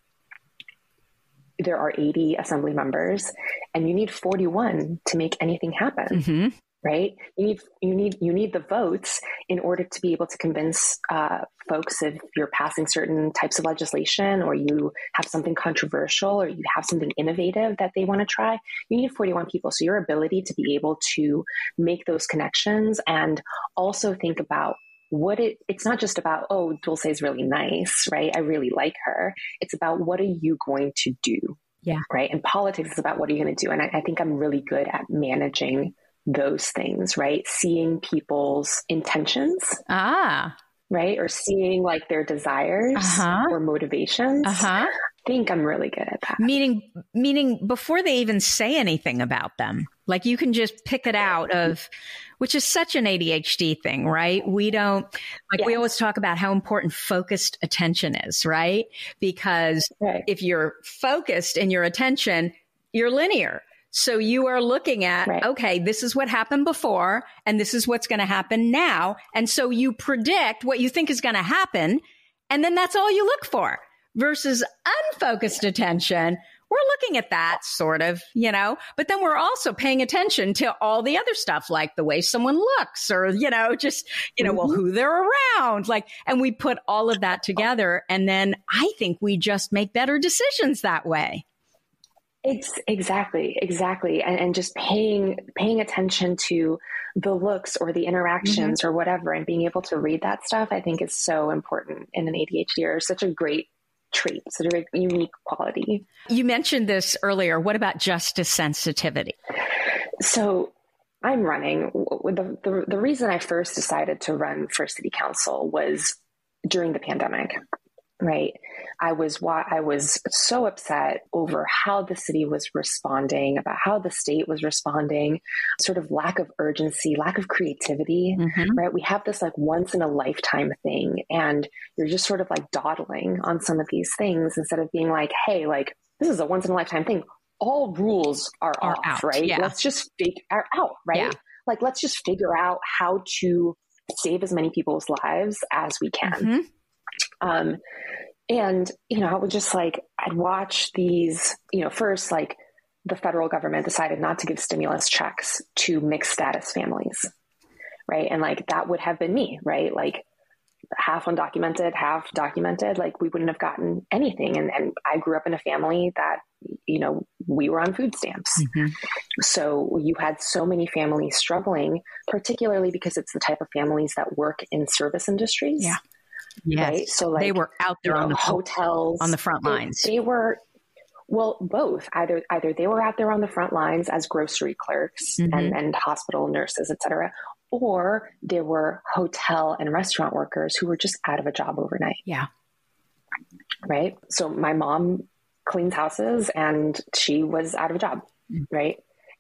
there are 80 assembly members and you need 41 to make anything happen, right? You need the votes in order to be able to convince folks if you're passing certain types of legislation or you have something controversial or you have something innovative that they want to try. You need 41 people. So your ability to be able to make those connections and also think about it's not just about, oh, Dulce is really nice, right? I really like her. It's about what are you going to do? Yeah. Right. And politics is about what are you going to do? And I think I'm really good at managing those things, right? Seeing people's intentions. Right. Or seeing like their desires or motivations. I think I'm really good at that. Meaning before they even say anything about them, like you can just pick it out of, which is such an ADHD thing, right? We don't, we always talk about how important focused attention is, right? Because if you're focused in your attention, you're linear. So you are looking at, okay, this is what happened before, and this is what's going to happen now. And so you predict what you think is going to happen, and then that's all you look for. Versus unfocused attention, we're looking at that sort of, but then we're also paying attention to all the other stuff, like the way someone looks or, well, who they're around, and we put all of that together. And then I think we just make better decisions that way. Exactly. And just paying attention to the looks or the interactions or whatever, and being able to read that stuff, I think is so important in an ADHD or such a great trait, such a unique quality. You mentioned this earlier. What about justice sensitivity? So I'm running. The reason I first decided to run for city council was during the pandemic. Right. I was so upset over how the city was responding, about how the state was responding, sort of lack of urgency, lack of creativity, right? We have this once in a lifetime thing, and you're just sort of dawdling on some of these things instead of being hey, this is a once in a lifetime thing. All rules are off, out, right? Yeah. Let's just figure out, right? Yeah. Let's just figure out how to save as many people's lives as we can. And, I would just I'd watch these, first, the federal government decided not to give stimulus checks to mixed status families. Right. And that would have been me, right? Half undocumented, half documented, we wouldn't have gotten anything. And I grew up in a family that, we were on food stamps. So you had so many families struggling, particularly because it's the type of families that work in service industries. Yeah. Yes. Right? So they were out there on the hotels, on the front lines. They were, well, both. Either they were out there on the front lines as grocery clerks and hospital nurses, et cetera, or there were hotel and restaurant workers who were just out of a job overnight. Yeah. Right. So my mom cleans houses and she was out of a job. Right.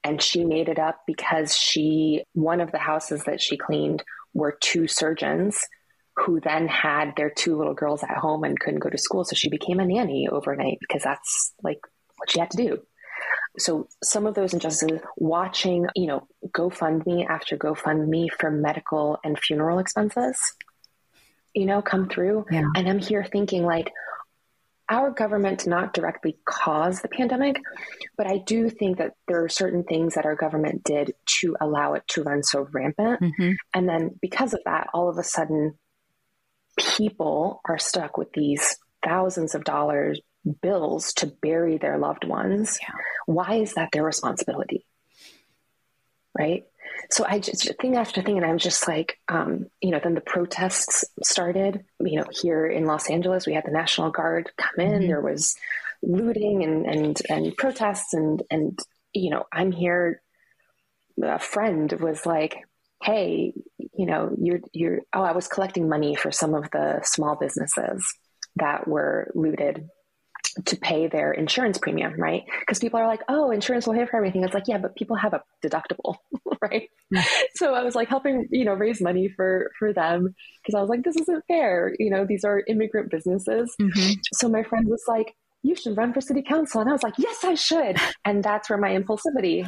And she made it up because one of the houses that she cleaned were two surgeons who then had their two little girls at home and couldn't go to school. So she became a nanny overnight because that's like what she had to do. So some of those injustices, watching, GoFundMe after GoFundMe for medical and funeral expenses, come through. Yeah. And I'm here thinking like, our government did not directly cause the pandemic, but I do think that there are certain things that our government did to allow it to run so rampant. Mm-hmm. And then because of that, all of a sudden, people are stuck with these thousands of dollars bills to bury their loved ones. Yeah. Why is that their responsibility? Right? So I just thing after thing, and I'm just like, then the protests started, here in Los Angeles, we had the National Guard come in, mm-hmm. There was looting and protests and, I'm here. A friend was like, hey, I was collecting money for some of the small businesses that were looted to pay their insurance premium, right? Because people are like, oh, insurance will pay for everything. It's like, yeah, but people have a deductible, right? Yeah. So I was like helping, raise money for them because I was like, this isn't fair. These are immigrant businesses. Mm-hmm. So my friend was like, you should run for city council. And I was like, yes, I should. And that's where my impulsivity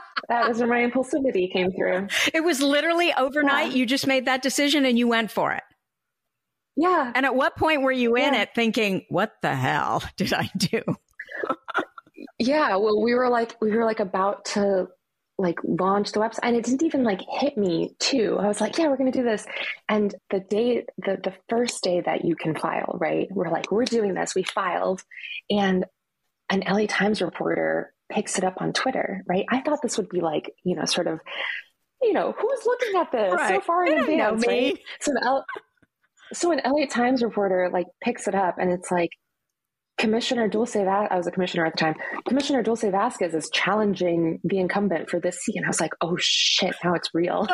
came through. It was literally overnight. Yeah. You just made that decision and you went for it. Yeah. And at what point were you in it thinking, what the hell did I do? Yeah. Well, we were like about to launch the website, and it didn't even hit me too. I was like, yeah, we're going to do this. And the first day that you can file, right? We're doing this. We filed, and an LA Times reporter picks it up on Twitter, right? I thought this would be sort of, who's looking at this so far in advance, right? So an LA Times reporter picks it up, and it's like, Commissioner Dulce Vasquez, I was a commissioner at the time, Commissioner Dulce Vasquez is challenging the incumbent for this seat. And I was like, oh shit, now it's real.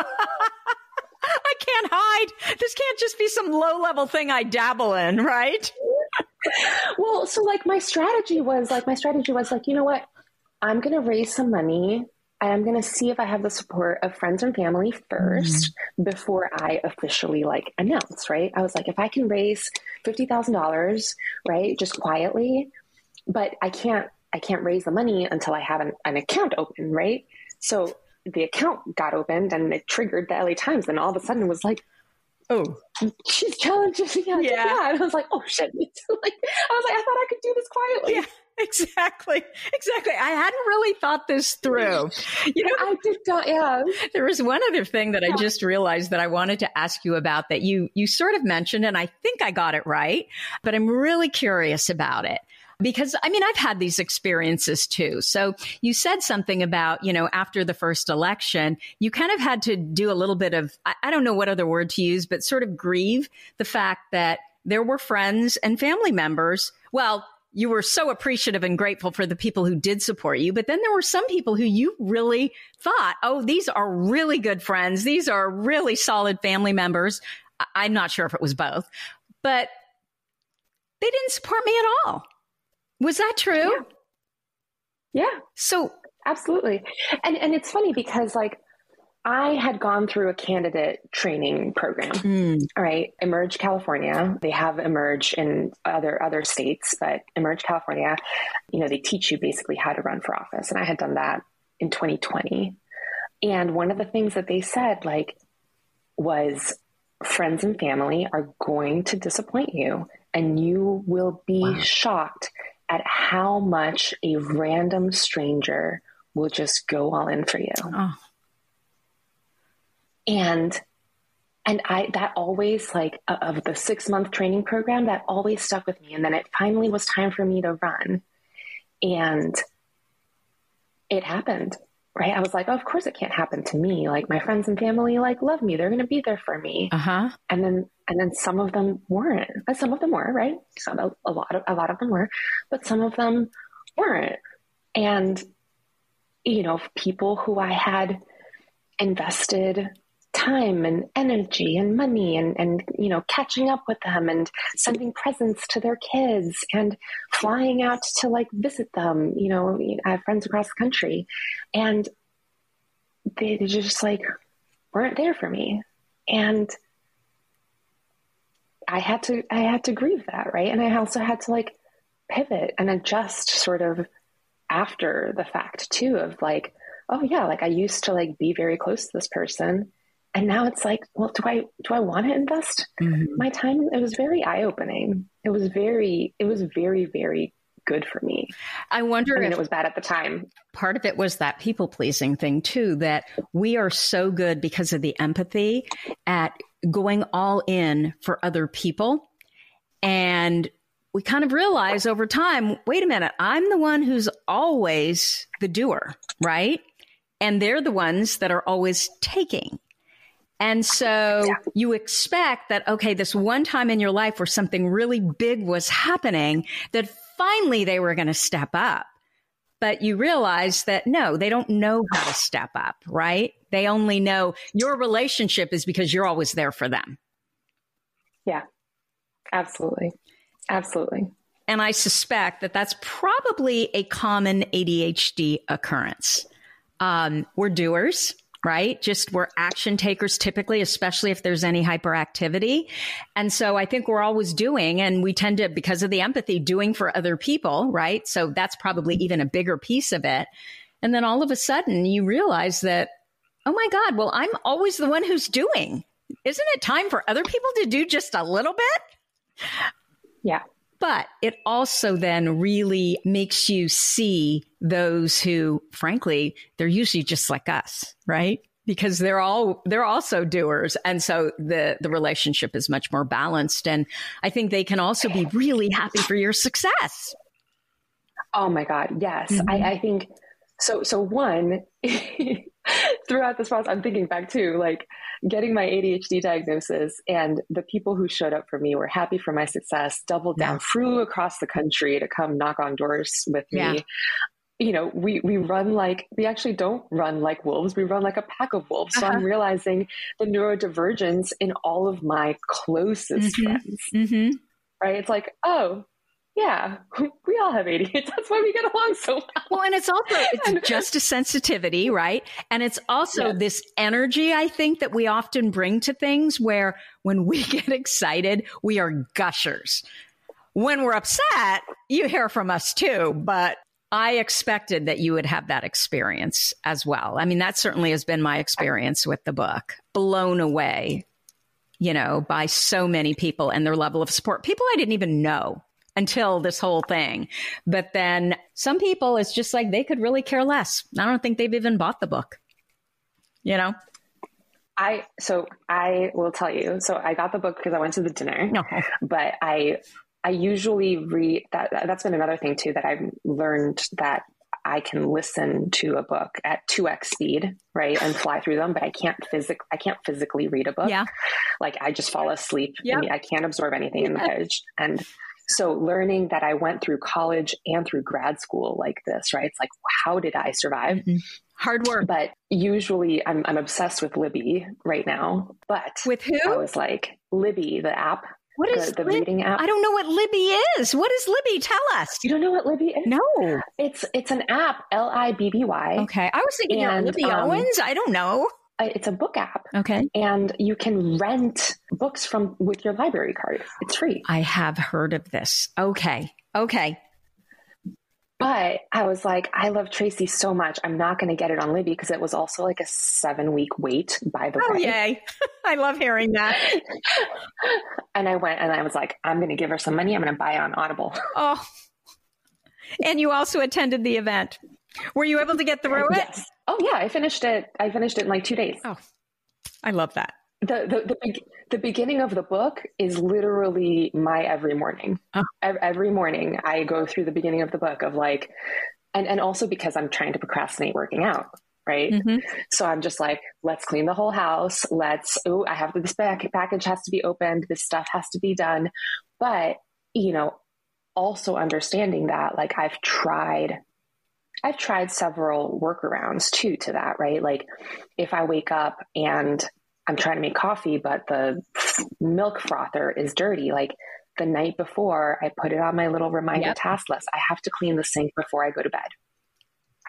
I can't hide. This can't just be some low-level thing I dabble in, right? Well, so my strategy was you know what? I'm going to raise some money. I'm going to see if I have the support of friends and family first before I officially announce, right? I was like, if I can raise $50,000, right, just quietly, but I can't raise the money until I have an account open, right? So the account got opened and it triggered the LA Times, and all of a sudden it was like, oh, she's challenging me. Yeah. And I was like, oh shit. I thought I could do this quietly. Yeah. Exactly. I hadn't really thought this through. I did not. Yeah. There was one other thing that I just realized that I wanted to ask you about that you sort of mentioned, and I think I got it right, but I'm really curious about it. Because, I've had these experiences too. So you said something about, after the first election, you kind of had to do a little bit of, I don't know what other word to use, but sort of grieve the fact that there were friends and family members. Well, you were so appreciative and grateful for the people who did support you. But then there were some people who you really thought, oh, these are really good friends. These are really solid family members. I'm not sure if it was both, but they didn't support me at all. Was that true? Yeah. So absolutely. And it's funny because I had gone through a candidate training program, all right? Emerge California. They have Emerge in other states, but Emerge California, they teach you basically how to run for office. And I had done that in 2020. And one of the things that they said was friends and family are going to disappoint you, and you will be shocked at how much a random stranger will just go all in for you. Oh. And that always of the 6-month training program, that always stuck with me. And then it finally was time for me to run, and it happened, right? I was like, oh, of course it can't happen to me. My friends and family, love me. They're going to be there for me. Uh-huh. And then some of them weren't. Some of them were, right? A lot of them were, but some of them weren't. And, people who I had invested time and energy and money and catching up with them and sending presents to their kids and flying out to visit them. I have friends across the country, and they just like weren't there for me. And I had to grieve that. Right. And I also had to like pivot and adjust sort of after the fact too, of like, oh yeah, like I used to like be very close to this person. And now it's like, well, do I want to invest my time? It was very eye-opening. It was very, very good for me. I wonder if it was bad at the time. Part of it was that people-pleasing thing too, that we are so good because of the empathy at going all in for other people. And we kind of realize over time, wait a minute, I'm the one who's always the doer, right? And they're the ones that are always taking. And so you expect that, okay, this one time in your life where something really big was happening, that finally they were going to step up. But you realize that no, they don't know how to step up, right? They only know your relationship is because you're always there for them. Yeah, absolutely. Absolutely. And I suspect that that's probably a common ADHD occurrence. We're doers, right? Just we're action takers typically, especially if there's any hyperactivity. And so I think we're always doing, and we tend to, because of the empathy, doing for other people, right? So that's probably even a bigger piece of it. And then all of a sudden you realize that, oh my God, well, I'm always the one who's doing. Isn't it time for other people to do just a little bit? Yeah. But it also then really makes you see those who, frankly, they're usually just like us, right? Because they're also doers. And so the relationship is much more balanced. And I think they can also be really happy for your success. Oh my God. Yes. Mm-hmm. I think so one, throughout this process, I'm thinking back to like getting my ADHD diagnosis, and the people who showed up for me were happy for my success, doubled down, flew across the country to come knock on doors with me. You know, we actually don't run like wolves. We run like a pack of wolves. So I'm realizing the neurodivergence in all of my closest friends, right? It's like, oh, yeah, we all have ADHD. That's why we get along so well. Well, and it's just a sensitivity, right? And it's also this energy, I think, that we often bring to things where when we get excited, we are gushers. When we're upset, you hear from us too, but I expected that you would have that experience as well. I mean, that certainly has been my experience with the book. Blown away, you know, by so many people and their level of support. People I didn't even know until this whole thing. But then some people, it's just like they could really care less. I don't think they've even bought the book, you know? So I will tell you. So I got the book because I went to the dinner, but I usually read that. That's been another thing too, that I've learned, that I can listen to a book at 2x speed, right? And fly through them, but I can't physically read a book. Yeah. Like I just fall asleep. Yeah. I can't absorb anything in the page. And so learning that I went through college and through grad school like this, right? It's like, how did I survive? Hard work. But usually I'm obsessed with Libby right now. But with who? I was like, Libby, the app. What is the reading app? I don't know what Libby is. What is Libby? Tell us. You don't know what Libby is? No. It's an app, Libby. Okay. I was thinking Libby Owens. I don't know. It's a book app. Okay. And you can rent books with your library card. It's free. I have heard of this. Okay. But I was like, I love Tracy so much. I'm not going to get it on Libby because it was also like a 7-week wait, by the way. Oh, yay. I love hearing that. And I went and I was like, I'm going to give her some money. I'm going to buy it on Audible. Oh, and you also attended the event. Were you able to get through it? Yes. Oh yeah. I finished it in like 2 days. Oh, I love that. The beginning of the book is literally my every morning. Oh. Every morning I go through the beginning of the book of like, and also because I'm trying to procrastinate working out. Right. So I'm just like, let's clean the whole house. This package has to be opened. This stuff has to be done. But, you know, also understanding that like I've tried several workarounds too to that, right? Like if I wake up and I'm trying to make coffee, but the milk frother is dirty, like the night before I put it on my little reminder task list. I have to clean the sink before I go to bed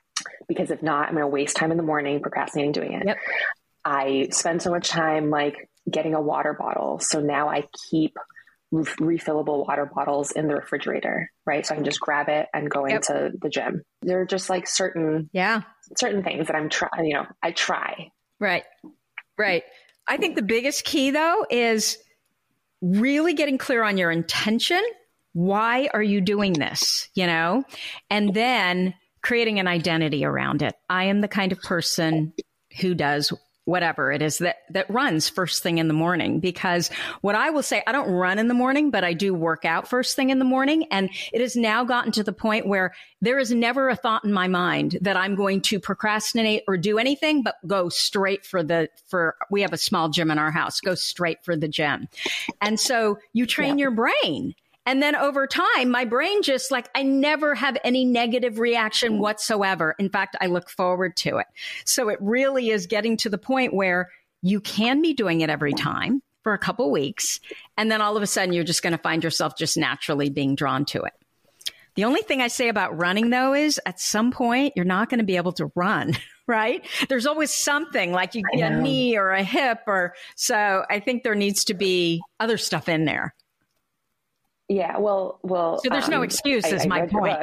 because if not, I'm going to waste time in the morning procrastinating doing it. Yep. I spend so much time like getting a water bottle. So now I keep refillable water bottles in the refrigerator, right? So I can just grab it and go into the gym. They're just like certain things that I try. Right. Right. I think the biggest key though is really getting clear on your intention. Why are you doing this? And then creating an identity around it. I am the kind of person who does whatever it is that runs first thing in the morning, because what I will say, I don't run in the morning, but I do work out first thing in the morning. And it has now gotten to the point where there is never a thought in my mind that I'm going to procrastinate or do anything, but go straight we have a small gym in our house, go straight for the gym. And so you train your brain. And then over time, my brain just I never have any negative reaction whatsoever. In fact, I look forward to it. So it really is getting to the point where you can be doing it every time for a couple weeks. And then all of a sudden, you're just going to find yourself just naturally being drawn to it. The only thing I say about running, though, is at some point, you're not going to be able to run, right? There's always something like you get a knee or a hip so I think there needs to be other stuff in there. Yeah, well. So there's no excuse, is my point.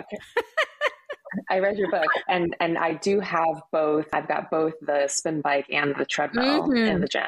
I read your book, and I do have both. I've got both the spin bike and the treadmill in the gym,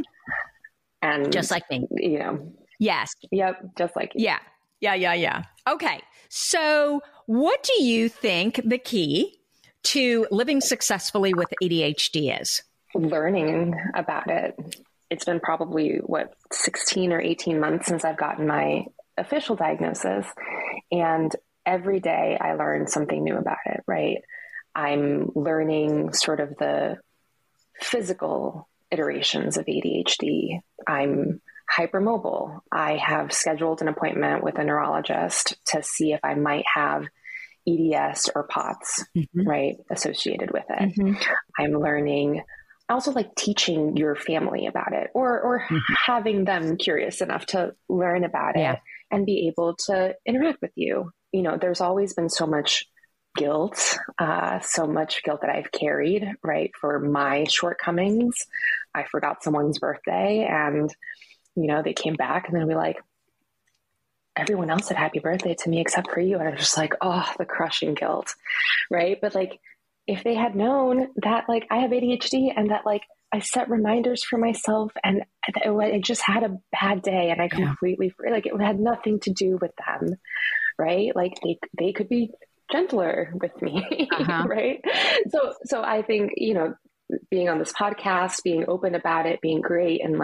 and just like me, Yes. Yep, just like you. Yeah. Okay, so what do you think the key to living successfully with ADHD is? Learning about it. It's been probably 16 or 18 months since I've gotten my official diagnosis. And every day I learn something new about it, right? I'm learning sort of the physical iterations of ADHD. I'm hypermobile. I have scheduled an appointment with a neurologist to see if I might have EDS or POTS, right, associated with it. I'm learning, also like teaching your family about it or having them curious enough to learn about it and be able to interact with you. There's always been so much guilt that I've carried, right, for my shortcomings. I forgot someone's birthday and, they came back and they'll be like, everyone else said happy birthday to me except for you. And I'm just like, oh, the crushing guilt, right? But if they had known that I have ADHD and that I set reminders for myself and I just had a bad day and I completely, it had nothing to do with them, right? They could be gentler with me, right? So I think, being on this podcast, being open about it, being great and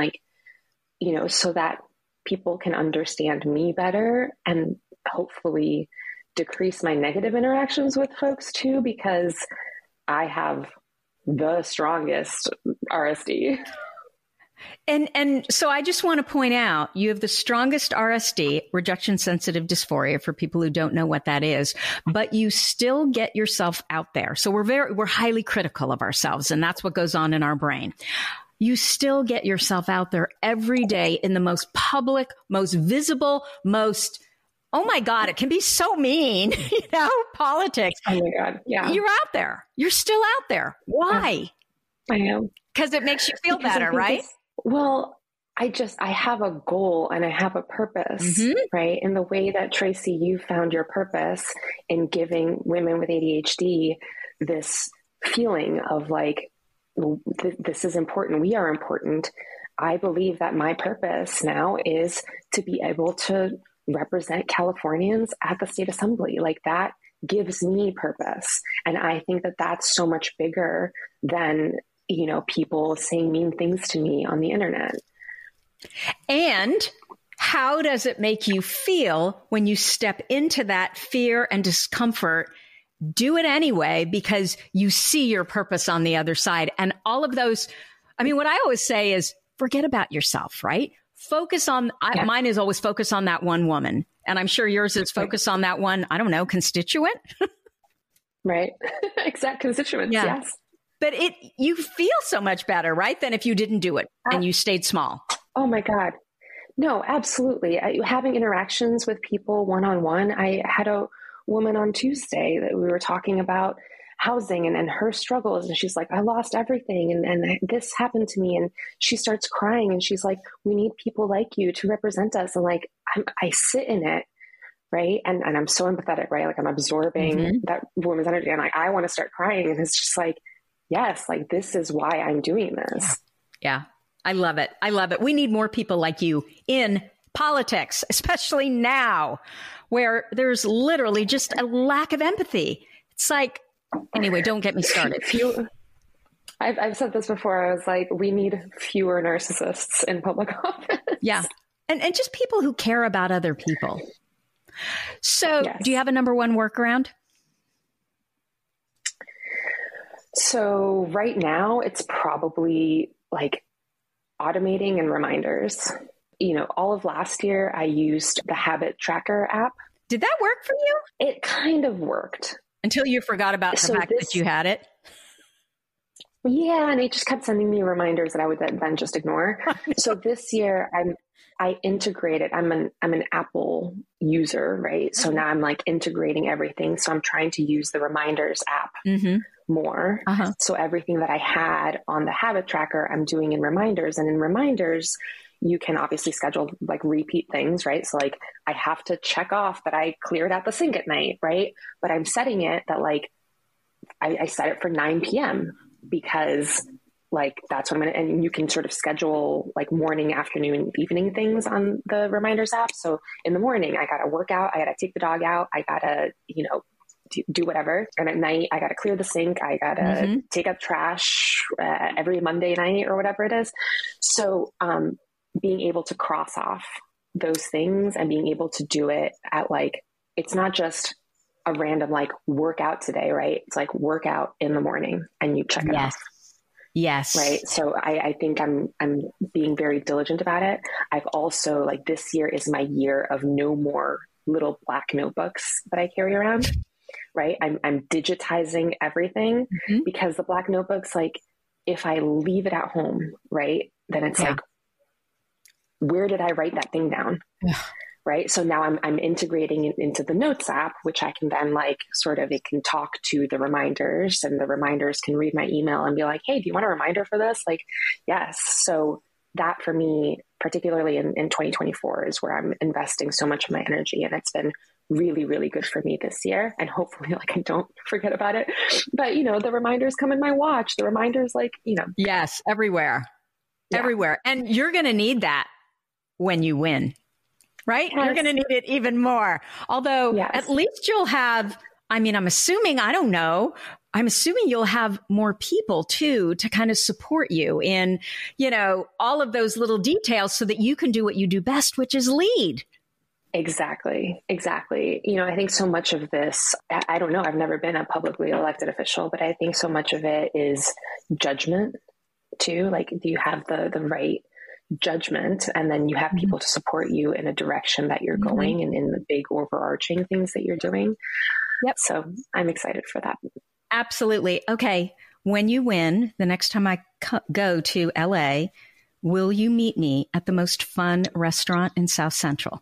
so that people can understand me better and hopefully decrease my negative interactions with folks too, because I have the strongest RSD. And so I just want to point out, you have the strongest RSD, rejection sensitive dysphoria, for people who don't know what that is, but you still get yourself out there. So we're highly critical of ourselves, and that's what goes on in our brain. You still get yourself out there every day in the most public, most visible, oh my God, it can be so mean, politics. Oh my God. Yeah. You're out there. You're still out there. Why? I am. Because it makes you feel better, right? Well, I have a goal and I have a purpose, right? In the way that Tracy, you found your purpose in giving women with ADHD this feeling of this is important. We are important. I believe that my purpose now is to be able to represent Californians at the state assembly. That gives me purpose. And I think that that's so much bigger than, people saying mean things to me on the internet. And how does it make you feel when you step into that fear and discomfort? Do it anyway, because you see your purpose on the other side. And all of those, what I always say is forget about yourself, right? Focus on, mine is always focus on that one woman. And I'm sure yours is focus on that one, I don't know, constituent. Right. Exact constituents. Yes. But you feel so much better, right? Than if you didn't do it and you stayed small. Oh my God. No, absolutely. Having interactions with people one-on-one. I had a woman on Tuesday that we were talking about housing and her struggles. And she's like, I lost everything. And this happened to me. And she starts crying and she's like, we need people like you to represent us. And like, I sit in it. Right. And I'm so empathetic, right? Like I'm absorbing that woman's energy and like, I want to start crying. And it's just like, yes, like this is why I'm doing this. Yeah. I love it. I love it. We need more people like you in politics, especially now where there's literally just a lack of empathy. It's like, anyway, don't get me started. I've said this before. I was like, we need fewer narcissists in public office. Yeah. And just people who care about other people. So do you have a number one workaround? So right now it's probably like automating and reminders. You know, all of last year I used the habit tracker app. Did that work for you? It kind of worked. Until you forgot about the fact that you had it? Yeah, and it just kept sending me reminders that I would then just ignore. So this year I integrated. I'm an Apple user, right? So now I'm like integrating everything. So I'm trying to use the reminders app more. So everything that I had on the habit tracker, I'm doing in reminders. And in reminders, you can obviously schedule like repeat things, right? So like I have to check off that I cleared out the sink at night, right? But I'm setting it that like I set it for 9 p.m. because like that's what I'm going to, and you can sort of schedule like morning, afternoon, evening things on the reminders app. So in the morning, I got to work out, I got to take the dog out, I got to, you know, do whatever. And at night, I got to clear the sink, I got to take up trash every Monday night or whatever it is. So being able to cross off those things and being able to do it at like, it's not just a random like workout today, right? It's like workout in the morning and you check it off. Yes. Right. So I think I'm being very diligent about it. I've also like this year is my year of no more little black notebooks that I carry around. Right. I'm digitizing everything because the black notebooks, like if I leave it at home, right, then it's like, where did I write that thing down? Right. So now I'm integrating it into the Notes app, which I can then like sort of, it can talk to the reminders and the reminders can read my email and be like, hey, do you want a reminder for this? Like, yes. So that for me, particularly in 2024 is where I'm investing so much of my energy. And it's been really, really good for me this year. And hopefully like I don't forget about it, but you know, the reminders come in my watch, the reminders like, you know. Yes. Everywhere. And you're going to need that when you win. Right? Yes. You're going to need it even more. Although at least you'll have, I mean, I'm assuming you'll have more people too, to kind of support you in, you know, all of those little details so that you can do what you do best, which is lead. Exactly. You know, I think so much of this, I don't know, I've never been a publicly elected official, but I think so much of it is judgment too. Like, do you have the right judgment, and then you have people to support you in a direction that you're going and in the big overarching things that you're doing. So I'm excited for that. Absolutely. Okay. When you win, the next time I go to LA, will you meet me at the most fun restaurant in South Central?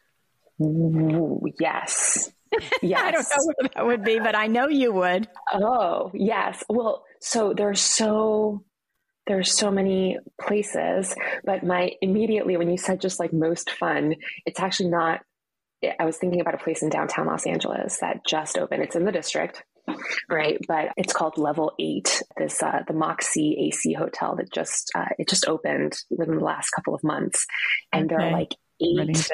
Ooh, yes. I don't know what that would be, but I know you would. Oh, yes. Well, so there's so many places, but immediately when you said just like most fun, it's actually not. I was thinking about a place in downtown Los Angeles that just opened. It's in the district, right? But it's called Level 8. This the Moxie AC hotel that just opened within the last couple of months, and there are like eight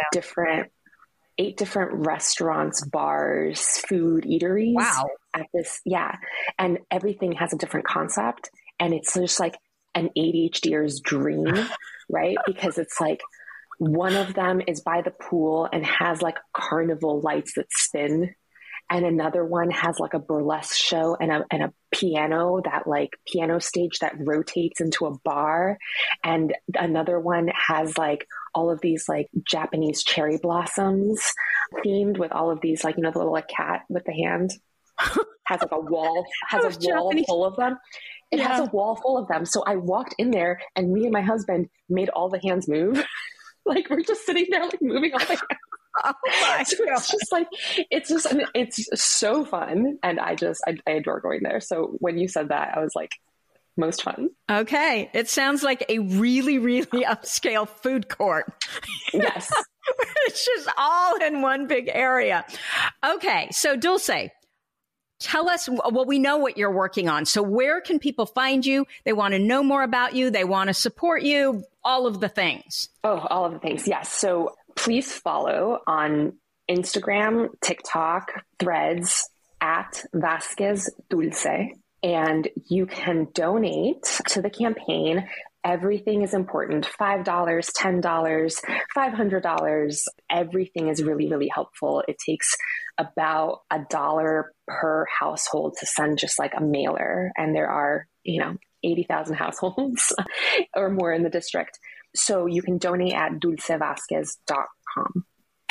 different restaurants, bars, food, eateries. Wow! At this, and everything has a different concept, and it's just like an ADHDer's dream, right? Because it's like one of them is by the pool and has like carnival lights that spin. And another one has like a burlesque show and a piano stage that rotates into a bar. And another one has like all of these like Japanese cherry blossoms themed with all of these, like, you know, the little like cat with the hand has like a wall full of them. It has a wall full of them. So I walked in there and me and my husband made all the hands move. Like we're just sitting there like moving all the hands. Oh my So God. it's just like, it's so fun. And I adore going there. So when you said that, I was like, most fun. Okay. It sounds like a really, really upscale food court. Yes. It's just all in one big area. Okay. So Dulce, tell us, well, we know what you're working on. So where can people find you? They want to know more about you. They want to support you, all of the things. Oh, all of the things. Yes. So please follow on Instagram, TikTok, Threads at Vasquez Dulce. And you can donate to the campaign. Everything is important. $5, $10, $500. Everything is really, really helpful. It takes about $1 per household to send just like a mailer. And there are, 80,000 households or more in the district. So you can donate at dulcevasquez.com.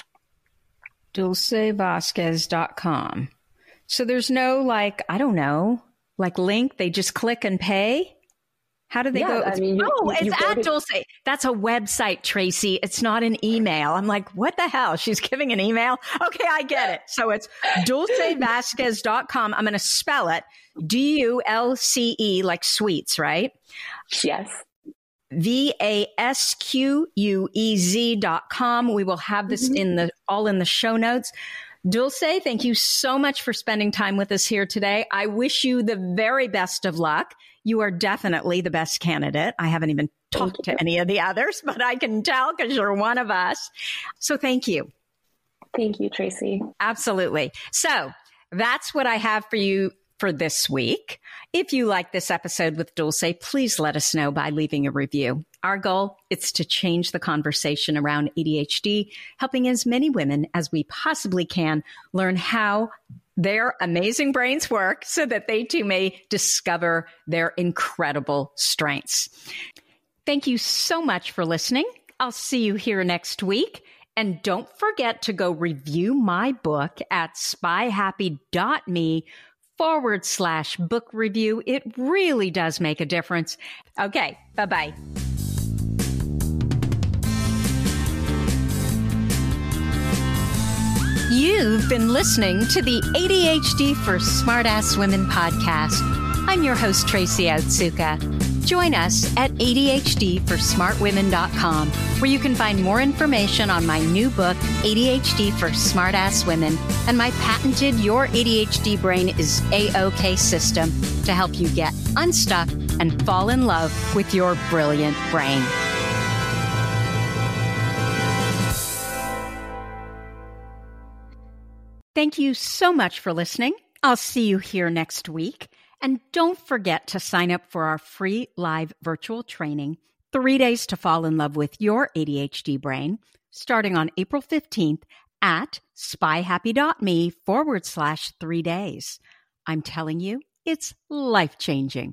dulcevasquez.com. So there's no link, they just click and pay? How do they go? It's at Dulce. That's a website, Tracy. It's not an email. I'm like, what the hell? She's giving an email? Okay, I get it. So it's dulcevasquez.com. I'm going to spell it. DULCE, like sweets, right? Yes. VASQUEZ.com. We will have this all in the show notes. Dulce, thank you so much for spending time with us here today. I wish you the very best of luck. You are definitely the best candidate. I haven't even talked to any of the others, but I can tell because you're one of us. So thank you. Thank you, Tracy. Absolutely. So that's what I have for you for this week. If you like this episode with Dulce, please let us know by leaving a review. Our goal is to change the conversation around ADHD, helping as many women as we possibly can learn how their amazing brains work so that they too may discover their incredible strengths. Thank you so much for listening. I'll see you here next week. And don't forget to go review my book at spyhappy.me/book review. It really does make a difference. Okay, bye-bye. You've been listening to the ADHD for Smartass Women podcast. I'm your host, Tracy Otsuka. Join us at ADHDforsmartwomen.com, where you can find more information on my new book, ADHD for Smartass Women, and my patented Your ADHD Brain is A-OK system to help you get unstuck and fall in love with your brilliant brain. Thank you so much for listening. I'll see you here next week. And don't forget to sign up for our free live virtual training, 3 days to fall in love with your ADHD brain, starting on April 15th at spyhappy.me/3 days. I'm telling you, it's life-changing.